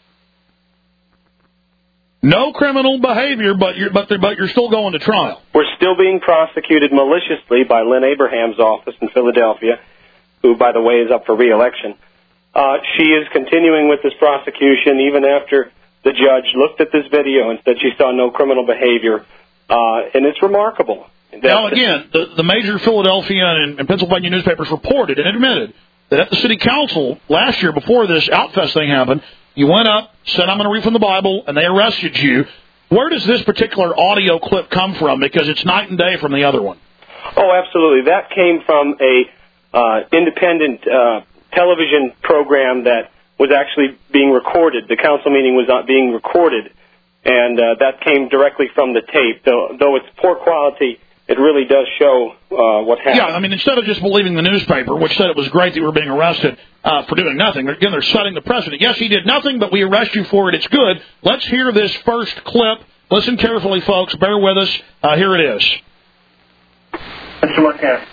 No criminal behavior, but you're, but, but you're still going to trial. We're still being prosecuted maliciously by Lynn Abraham's office in Philadelphia, who, by the way, is up for re-election. Uh, she is continuing with this prosecution even after the judge looked at this video and said she saw no criminal behavior. Uh, and it's remarkable. Now, again, the, the major Philadelphia and, and Pennsylvania newspapers reported and admitted that at the city council last year, before this Outfest thing happened, you went up, said, I'm going to read from the Bible, and they arrested you. Where does this particular audio clip come from? Because it's night and day from the other one. Oh, absolutely. That came from a uh, independent uh, television program that was actually being recorded. The council meeting was not being recorded, and uh, that came directly from the tape. Though, though it's poor quality, it really does show uh, what happened. Yeah, I mean, instead of just believing the newspaper, which said it was great that you were being arrested uh, for doing nothing, again, they're setting the precedent. Yes, he did nothing, but we arrest you for it. It's good. Let's hear this first clip. Listen carefully, folks. Bear with us. Uh, here it is. Mister Marquez.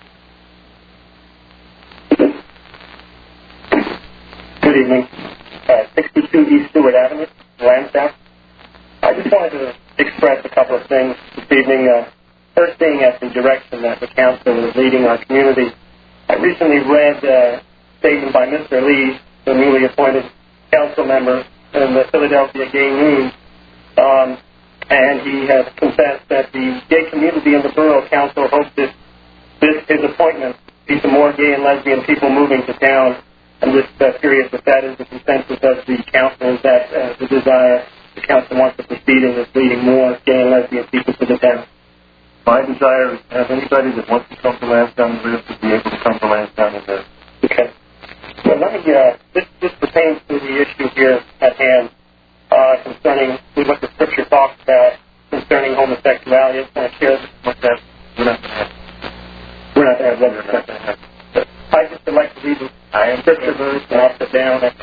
Good evening. Uh, sixty-two East Stewart Avenue, Lansdowne. I just wanted to express a couple of things this evening. Uh, First thing, at the direction that the council is leading our community, I recently read a statement by Mister Lee, the newly appointed council member in the Philadelphia Gay News, um, and he has confessed that the gay community in the borough council hopes that this, his appointment, see some more gay and lesbian people moving to town. I'm just uh, curious if that is the consensus of the council, is that uh, the desire the council wants to proceed in is leading more gay and lesbian people to the town. My desire is to have anybody that wants to come to Lansdowne live to be able to come to Lansdowne and live. Okay. Well, let me, uh, this, this pertains to the issue here at hand uh, concerning what the Scripture talks about concerning homosexuality. I just want to share this with that. We're not going to have We're not going to have We're not going to have but I just would like to read the Scripture verse and I'll sit down. I,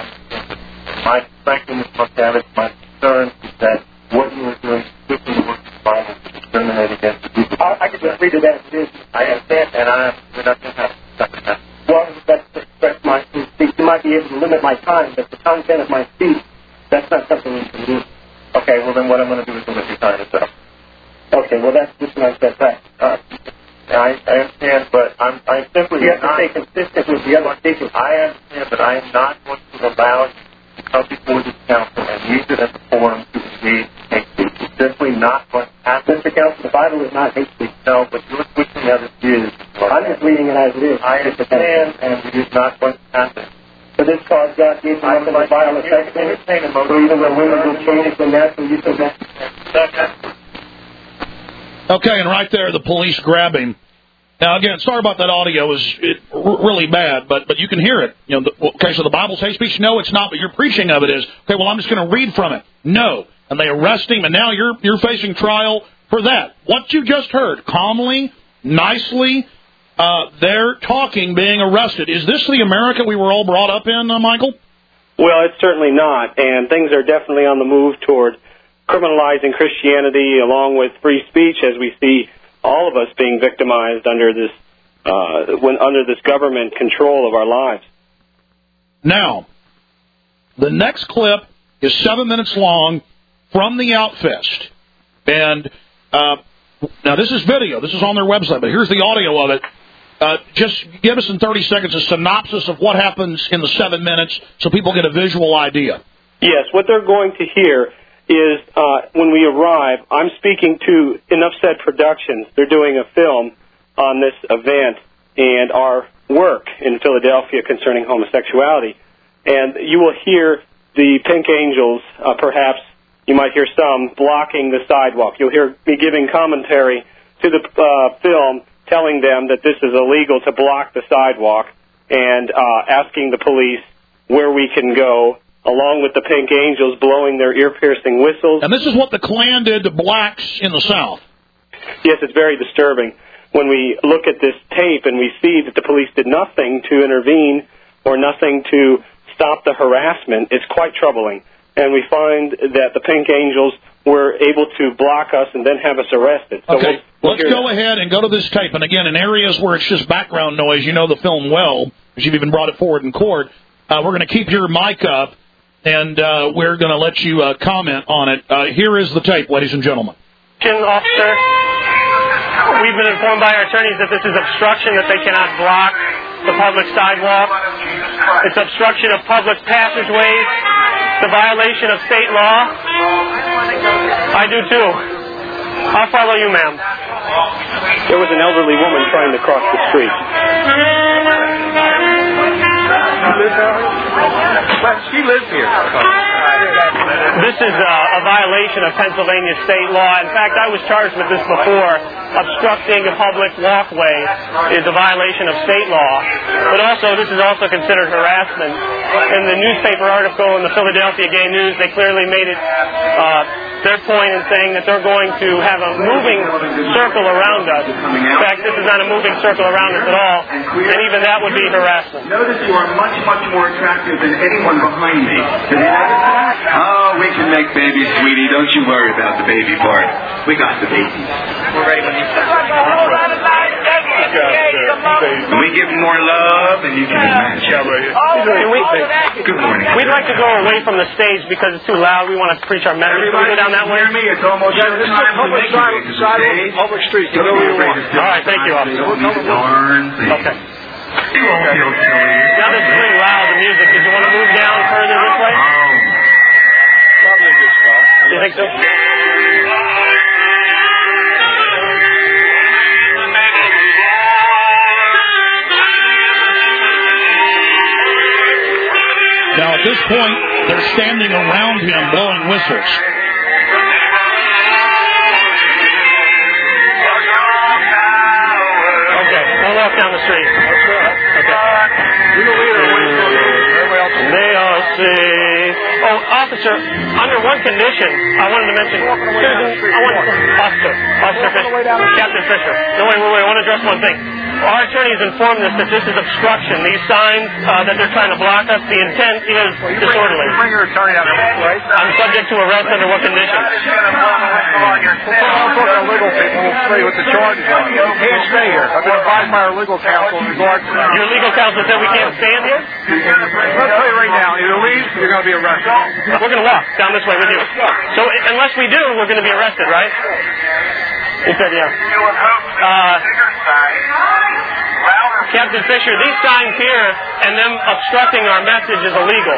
I, my thank you, Mister McTavish. My concern is that what you are doing, quickly works we'll treat it as it is. I understand, and I'm not going to have to. Well, that's to express my speech. You might be able to limit my time, but the content of my speech, that's not something you can do. Okay, well then what I'm going to do is limit your time itself. Okay, well that's just what I said back. Uh, I, I understand, but I'm, I'm simply you have to stay consistent with the other statements. I understand, but I am not going to allow you to come before this council and use it as a forum to engage hate speech. It's simply not going to happen. Mister Council, the Bible is not hate speech. No, but you're switching that it is. I'm just reading it as it is. I understand, and it is not going to happen. For this cause, God gave them unto the vile affection, so even when women will change the natural use of that. Okay, and right there, the police grab him. Now, again, sorry about that audio. Is it r- really bad, but but you can hear it. You know, the, okay, so the Bible's hate speech? No, it's not, but your preaching of it is. Okay, well, I'm just going to read from it. No. And they arrest him, and now you're you're facing trial for that. What you just heard, calmly, nicely, uh, they're talking, being arrested. Is this the America we were all brought up in, uh, Michael? Well, it's certainly not, and things are definitely on the move toward criminalizing Christianity along with free speech, as we see all of us being victimized under this uh, when under this government control of our lives. Now, the next clip is seven minutes long from the Outfest, and uh, now this is video. This is on their website, but here's the audio of it. Uh, just give us in thirty seconds a synopsis of what happens in the seven minutes so people get a visual idea. Yes, what they're going to hear is uh, when we arrive, I'm speaking to Enough Said Productions. They're doing a film on this event and our work in Philadelphia concerning homosexuality. And you will hear the Pink Angels, uh, perhaps you might hear some, blocking the sidewalk. You'll hear me giving commentary to the uh, film, telling them that this is illegal to block the sidewalk, and uh, asking the police where we can go, along with the Pink Angels blowing their ear-piercing whistles. And this is what the Klan did to blacks in the South. Yes, it's very disturbing. When we look at this tape and we see that the police did nothing to intervene or nothing to stop the harassment, it's quite troubling. And we find that the Pink Angels were able to block us and then have us arrested. So okay, we'll, we'll let's go that. ahead and go to this tape. And again, in areas where it's just background noise, you know the film well, because you've even brought it forward in court. Uh, we're going to keep your mic up, and uh, we're going to let you uh, comment on it. Uh, here is the tape, ladies and gentlemen. Officer, we've been informed by our attorneys that this is obstruction, that they cannot block the public sidewalk. It's obstruction of public passageways. It's a violation of state law. I do too. I'll follow you, ma'am. There was an elderly woman trying to cross the street. She lives here. This is a, a violation of Pennsylvania state law. In fact, I was charged with this before. Obstructing a public walkway is a violation of state law. But also, this is also considered harassment. In the newspaper article in the Philadelphia Gay News, they clearly made it uh, their point in saying that they're going to have a moving circle around us. In fact, this is not a moving circle around us at all, and even that would be harassment. Notice you are much, much more attractive than anyone behind me. Oh, we can make babies, sweetie. Don't you worry about the baby part. We got the babies. We're ready when you start. When we give more love, and you can imagine. Good morning. We'd like to go away from the stage because it's too loud. We want to preach our message. Can we go down that way? Me, it's almost yeah, this time to make it side, public street. You know where you want. All right, thank you, officer. Okay. You won't feel silly. Now this is pretty loud, the music. Did you want to move down further this way? Probably good stuff. You think so? Now, at this point, they're standing around him blowing whistles. Okay, we'll walk down the street. Okay. They all say... Oh, officer, under one condition, I wanted to mention... Susan, I want... Officer, Officer Fisher, Captain Fisher. No, wait, wait, wait, I want to address one thing. our attorneys informed us that this is obstruction. These signs uh, that they're trying to block us, the intent is well, you disorderly. Bring, you bring your attorney out of this place. I'm subject to arrest under what conditions? I'm talking to legal people. We'll tell you what the charges are. You can't stay here. I've been advised by our legal counsel in regards to that. Your legal counsel said we can't stand here? I'll tell you right now. Either leave or you're going to be arrested. We're going to walk down this way with you. So unless we do, we're going to be arrested, right? He said, yeah. Uh, Captain Fisher, these signs here and them obstructing our message is illegal.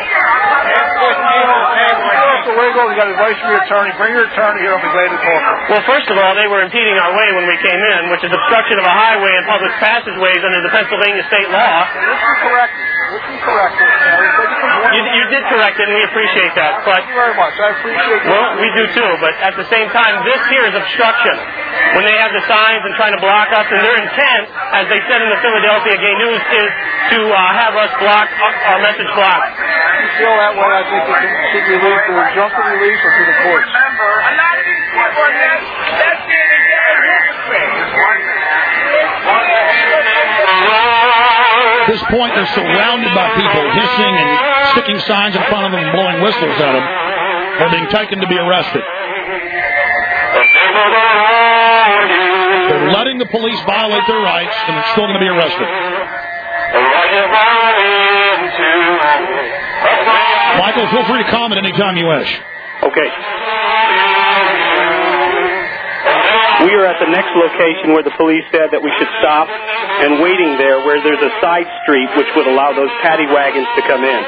It's illegal. You got to advice from your attorney. Bring your attorney here. I'll be glad to talk. Well, first of all, they were impeding our way when we came in, which is obstruction of a highway and public passageways under the Pennsylvania state law. This is correct. This is correct. You, you did correct it, and we appreciate that. But thank you very much. I appreciate it. Well, we do too. But at the same time, this here is obstruction. When they have the signs and trying to block us, and their intent, as they said in the Philadelphia Gay News, is to uh, have us block our message blocked. If you feel that way, I think it should be released through injunctive release or through the courts. At this point, they're surrounded by people hissing and sticking signs in front of them and blowing whistles at them. They're being taken to be arrested. They're letting the police violate their rights, and they're still going to be arrested. Michael, feel free to comment anytime you wish. Okay. We are at the next location where the police said that we should stop, and waiting there where there's a side street which would allow those paddy wagons to come in.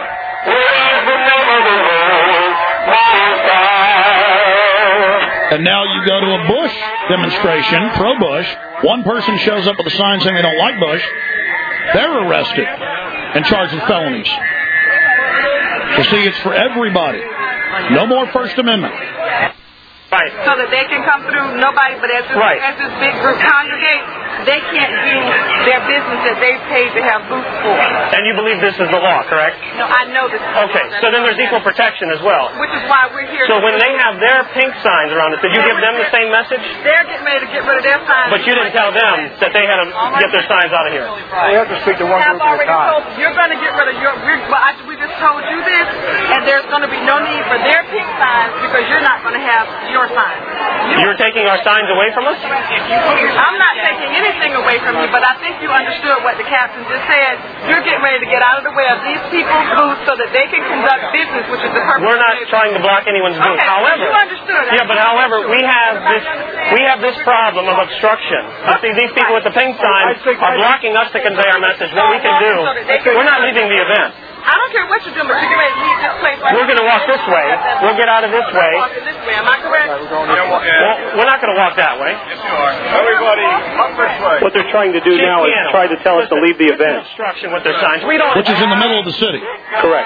And now you go to a Bush demonstration, pro-Bush. One person shows up with a sign saying they don't like Bush. They're arrested and charged with felonies. So see, it's for everybody. No more First Amendment. Right. So that they can come through. Nobody, but as this, right. as this big group congregate, they can't do their business that they paid to have booths for. And you believe this is the law, correct? No, I know this. Okay, so then there's equal protection as well. Which is why we're here. So when they have their pink signs around it, did you give them the same message? They're getting ready to get rid of their signs. But you didn't tell them that they had to get their signs out of here. We have to speak to one group at a time. Told, you're going to get rid of your. We're, well, I, we just told you this, and there's going to be no need for their pink signs because you're not going to have your signs. You're taking our signs away from us? I'm not taking anything away from you, but I think you understood what the captain just said. You're getting ready to get out of the way of these people's booths so that they can conduct business, which is the purpose. We're not trying to block anyone's booth. Okay, however, you understood. Yeah, but however, we have this we have this problem of obstruction. You see, these people with the pink signs are blocking us to convey our message. What we can do, we're not leaving the event. I don't care what you're doing, but you're going to leave this place. Right we're going to walk this way. We'll get out of this way. This way. Am I correct? Well, we're not going to walk that way. Everybody, up this way. What they're trying to do Chick now is piano. try to tell us to leave the event. Obstruction with their signs. We don't. Which is in the middle of the city. Correct.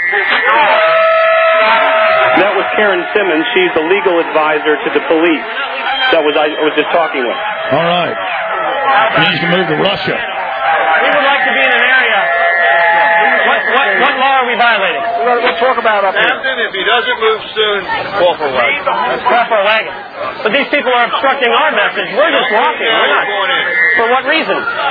That was Karen Simmons. She's the legal advisor to the police. That was I was just talking with. All right. Needs to move to Russia. We would like to be in an area. What, what, what law are we violating? We'll, we'll talk about it up here. Captain, if he doesn't move soon, call for a wagon. Let's call for a wagon. But these people are obstructing our message. We're just walking. We're not. For what reason?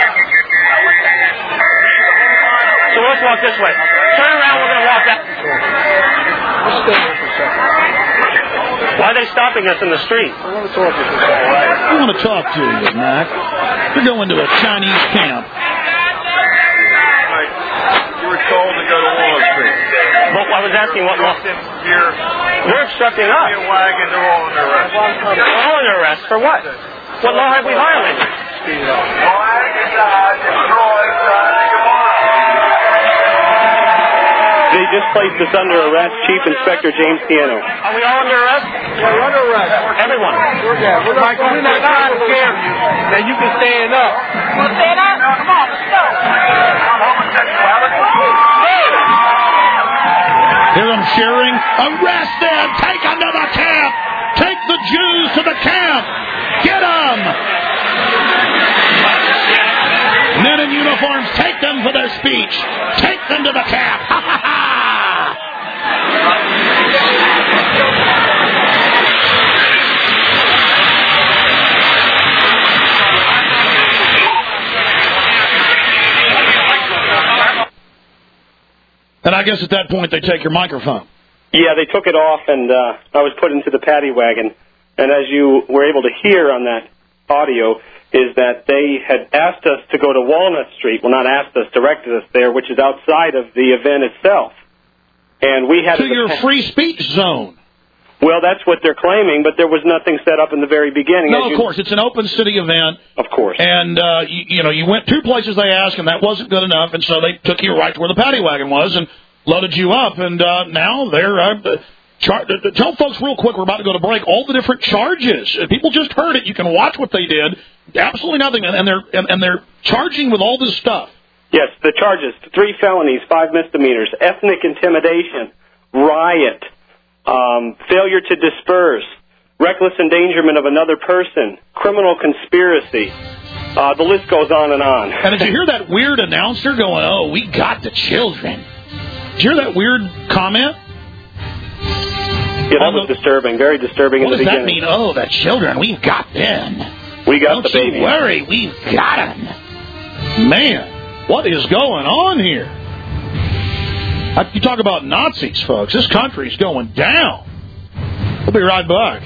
So let's walk this way. Turn around. We're going to walk that. Let's stay here for a second. Why are they stopping us in the street? I want to talk to you for a second. I want to talk to you, Mac. You're going to a Chinese camp. You were told to go to Walnut Street. Well, I was asking what law. Here. They're obstructing us. Be a wagon, they're all under arrest. They're all under arrest for what? What law have we violated? They just placed us under arrest, Chief Inspector James Piano. Are we all under arrest? We're under arrest. Everyone. We're down. We're not, we're not trying to scare you. Now you can stand up. Well, stand up. Come on, let's go. Hear them cheering. Arrest them! Take them to the camp! Take the Jews to the camp! Get them! Men in uniforms, take them for their speech. Take them to the camp. Ha ha ha! guess at that point they take your microphone. Yeah, they took it off, and uh, I was put into the paddy wagon. And as you were able to hear on that audio, is that they had asked us to go to Walnut Street. Well, not asked us, directed us there, which is outside of the event itself. And we had to your free speech zone. Well, that's what they're claiming, but there was nothing set up in the very beginning. No, of course, it's an open city event. Of course. And, uh, you, you know, you went two places they asked, and that wasn't good enough, and so they took you right to where the paddy wagon was and loaded you up, and uh, now they're... Uh, char- tell folks real quick, we're about to go to break, all the different charges. People just heard it. You can watch what they did. Absolutely nothing, and, and, they're, and, and they're charging with all this stuff. Yes, the charges, three felonies, five misdemeanors, ethnic intimidation, riot, Um, failure to disperse, reckless endangerment of another person, criminal conspiracy. Uh, the list goes on and on. And did you hear that weird announcer going, oh, we got the children? Did you hear that weird comment? Yeah, that was disturbing, very disturbing in the beginning. What does that mean? Oh, the children, we've got them. We got Don't the babies. Don't you worry, we've got them. Man, what is going on here? You talk about Nazis, folks. This country's going down. We'll be right back.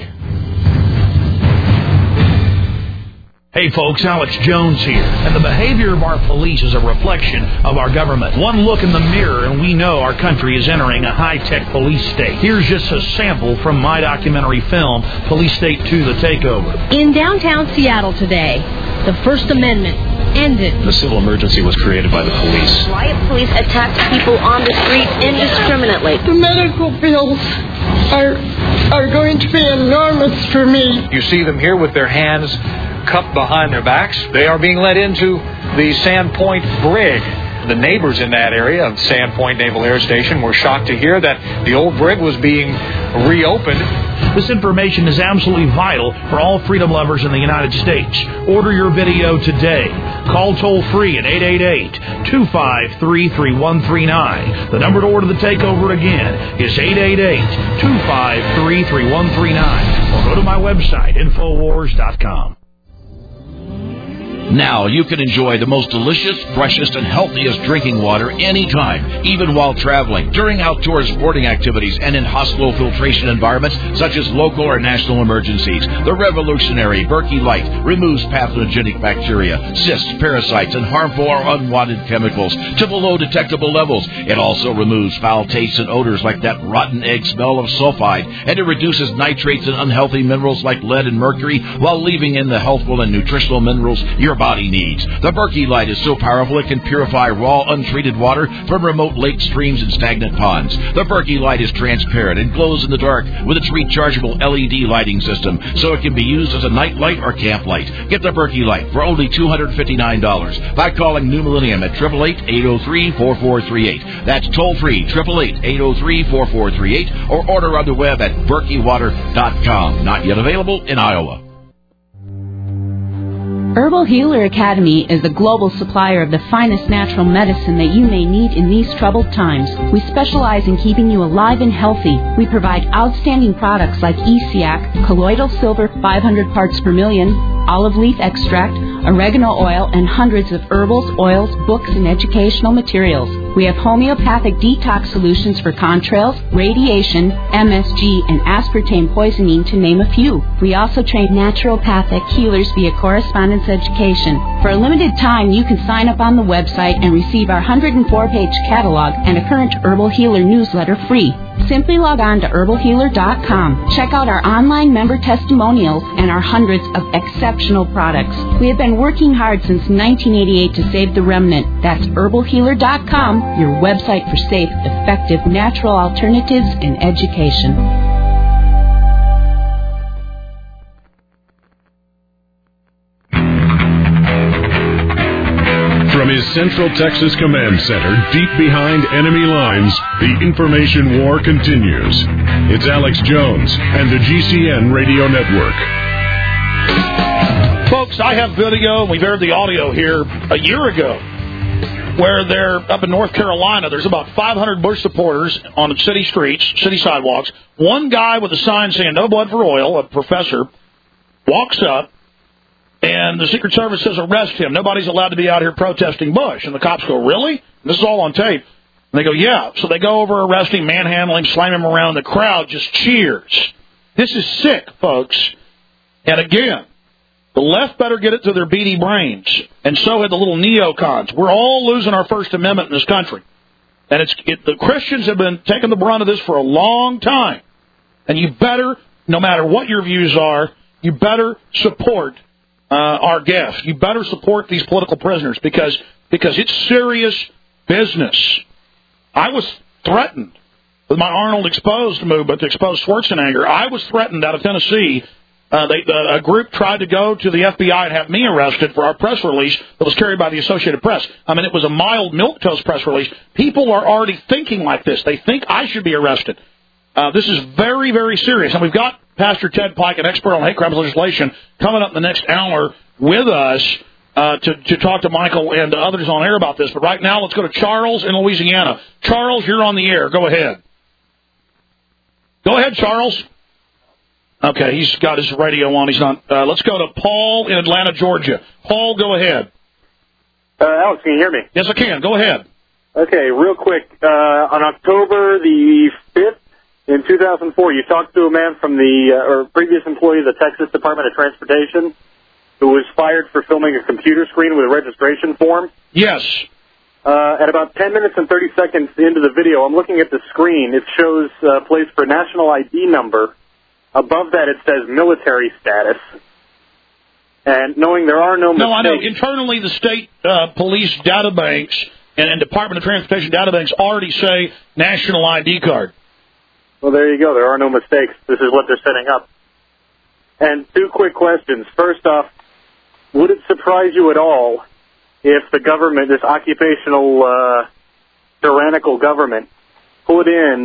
Hey folks, Alex Jones here, and the behavior of our police is a reflection of our government. One look in the mirror and we know our country is entering a high-tech police state. Here's just a sample from my documentary film, Police State two, The Takeover. In downtown Seattle today, the First Amendment ended. The civil emergency was created by the police. Riot police attacked people on the street indiscriminately. The medical bills are are going to be enormous for me. You see them here with their hands cupped behind their backs. They are being led into the Sandpoint Brig. The neighbors in that area of Sandpoint Naval Air Station were shocked to hear that the old brig was being reopened. This information is absolutely vital for all freedom lovers in the United States. Order your video today. Call toll-free at eight eight eight, two five three, three one three nine. The number to order the takeover again is eight eight eight, two five three, three one three nine. Or go to my website, infowars dot com. Now you can enjoy the most delicious, freshest, and healthiest drinking water anytime, even while traveling, during outdoor sporting activities, and in hospital filtration environments such as local or national emergencies. The revolutionary Berkey Light removes pathogenic bacteria, cysts, parasites, and harmful or unwanted chemicals to below detectable levels. It also removes foul tastes and odors like that rotten egg smell of sulfide, and it reduces nitrates and unhealthy minerals like lead and mercury while leaving in the healthful and nutritional minerals your body needs. The Berkey Light is so powerful it can purify raw, untreated water from remote lakes, streams, and stagnant ponds. The Berkey Light is transparent and glows in the dark with its rechargeable L E D lighting system, so it can be used as a night light or camp light. Get the Berkey Light for only two hundred fifty-nine dollars by calling New Millennium at eight eight eight, eight oh three, four four three eight. That's toll-free, eight eight eight, eight oh three, four four three eight, or order on the web at berkey water dot com. Not yet available in Iowa. Herbal Healer Academy is the global supplier of the finest natural medicine that you may need in these troubled times. We specialize in keeping you alive and healthy. We provide outstanding products like E C A C, colloidal silver five hundred parts per million, olive leaf extract, oregano oil, and hundreds of herbals, oils, books, and educational materials. We have homeopathic detox solutions for contrails, radiation, M S G, and aspartame poisoning, to name a few. We also train naturopathic healers via correspondence education. For a limited time, you can sign up on the website and receive our one hundred four page catalog and a current Herbal Healer newsletter free. Simply log on to herbal healer dot com. Check out our online member testimonials and our hundreds of exceptional products. We have been working hard since nineteen eighty-eight to save the remnant. That's herbal healer dot com, your website for safe, effective, natural alternatives in education. From his Central Texas Command Center, deep behind enemy lines, the information war continues. It's Alex Jones and the G C N Radio Network. Folks, I have video, and we've aired the audio here a year ago, where they're up in North Carolina. There's about five hundred Bush supporters on the city streets, city sidewalks. One guy with a sign saying "No blood for oil," a professor, walks up, and the Secret Service says arrest him. Nobody's allowed to be out here protesting Bush. And the cops go, really? This is all on tape. And they go, yeah. So they go over, arrest him, manhandle him, slam him around. The crowd just cheers. This is sick, folks. And again, the left better get it to their beady brains. And so had the little neocons. We're all losing our First Amendment in this country. And it's it, the Christians have been taking the brunt of this for a long time. And you better, no matter what your views are, you better support uh, our guests. You better support these political prisoners because because it's serious business. I was threatened with my Arnold Exposed movement to expose Schwarzenegger. I was threatened out of Tennessee. Uh, they, uh, a group tried to go to the F B I and have me arrested for our press release that was carried by the Associated Press. I mean, it was a mild milquetoast press release. People are already thinking like this. They think I should be arrested. Uh, this is very, very serious. And we've got Pastor Ted Pike, an expert on hate crimes legislation, coming up in the next hour with us uh, to, to talk to Michael and others on air about this. But right now, let's go to Charles in Louisiana. Charles, you're on the air. Go ahead. Go ahead, Charles. Okay, he's got his radio on. He's not. Uh, let's go to Paul in Atlanta, Georgia. Paul, go ahead. Uh, Alex, can you hear me? Yes, I can. Go ahead. Okay, real quick. Uh, on October the fifth, in two thousand four, you talked to a man from the, uh, or previous employee of the Texas Department of Transportation who was fired for filming a computer screen with a registration form. Yes. Uh, at about ten minutes and thirty seconds into the video, I'm looking at the screen. It shows a place for national I D number. Above that, it says military status. And knowing there are no mistakes... No, I know. Internally, the state uh, police databanks and, and Department of Transportation databanks already say national I D card. Well, there you go. There are no mistakes. This is what they're setting up. And two quick questions. First off, would it surprise you at all if the government, this occupational, uh, tyrannical government, put in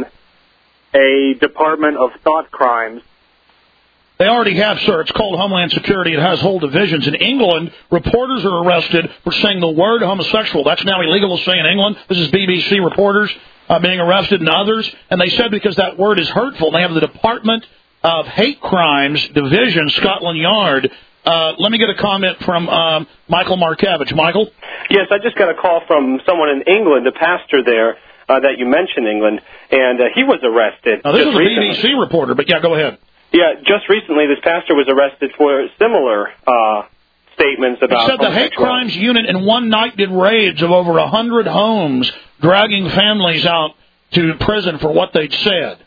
a Department of Thought Crimes? They already have, sir. It's called Homeland Security. It has whole divisions. In England, reporters are arrested for saying the word homosexual. That's now illegal to say in England. This is B B C reporters uh, being arrested and others. And they said because that word is hurtful. They have the Department of Hate Crimes Division, Scotland Yard. Uh, let me get a comment from um, Michael Markevich. Michael? Yes, I just got a call from someone in England, a pastor there, uh, that you mentioned, England, and uh, he was arrested. Now, this was a recently. B B C reporter, but yeah, go ahead. Yeah, just recently this pastor was arrested for similar uh, statements about... It said the Hate Crimes Unit in one night did raids of over one hundred homes, dragging families out to prison for what they'd said.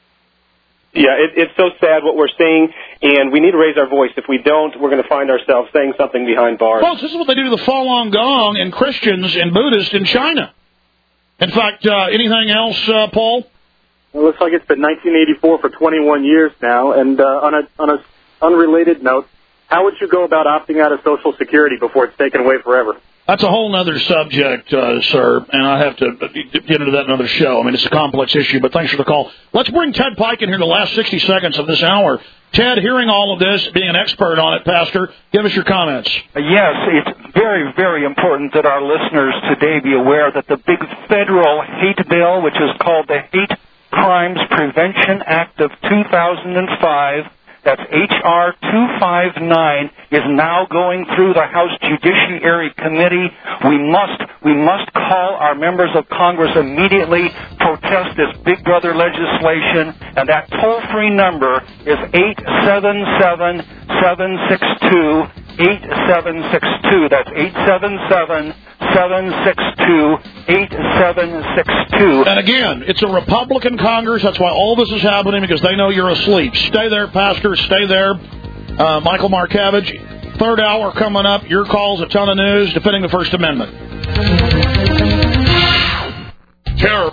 Yeah, it, it's so sad what we're seeing, and we need to raise our voice. If we don't, we're going to find ourselves saying something behind bars. Folks, this is what they do to the Falun Gong and Christians and Buddhists in China. In fact, uh, anything else, uh, Paul? It looks like it's been nineteen eighty-four for twenty-one years now. And uh, on a on a unrelated note, how would you go about opting out of Social Security before it's taken away forever? That's a whole other subject, uh, sir, and I have to get into that in another show. I mean, it's a complex issue, but thanks for the call. Let's bring Ted Pike in here the last sixty seconds of this hour. Ted, hearing all of this, being an expert on it, Pastor, give us your comments. Yes, it's very, very important that our listeners today be aware that the big federal hate bill, which is called the Hate Crimes Prevention Act of two thousand five, that's H R two fifty-nine, is now going through the House Judiciary Committee. We must, we must call our members of Congress immediately, protest this Big Brother legislation, and that toll-free number is eight seven seven, seven six two, eight seven six two. That's eight seven seven, seven six two, eight seven six two. And again, it's a Republican Congress. That's why all this is happening, because they know you're asleep. Stay there, Pastor. Stay there. Uh, Michael Markevich, third hour coming up. Your calls, a ton of news, defending the First Amendment. Terror.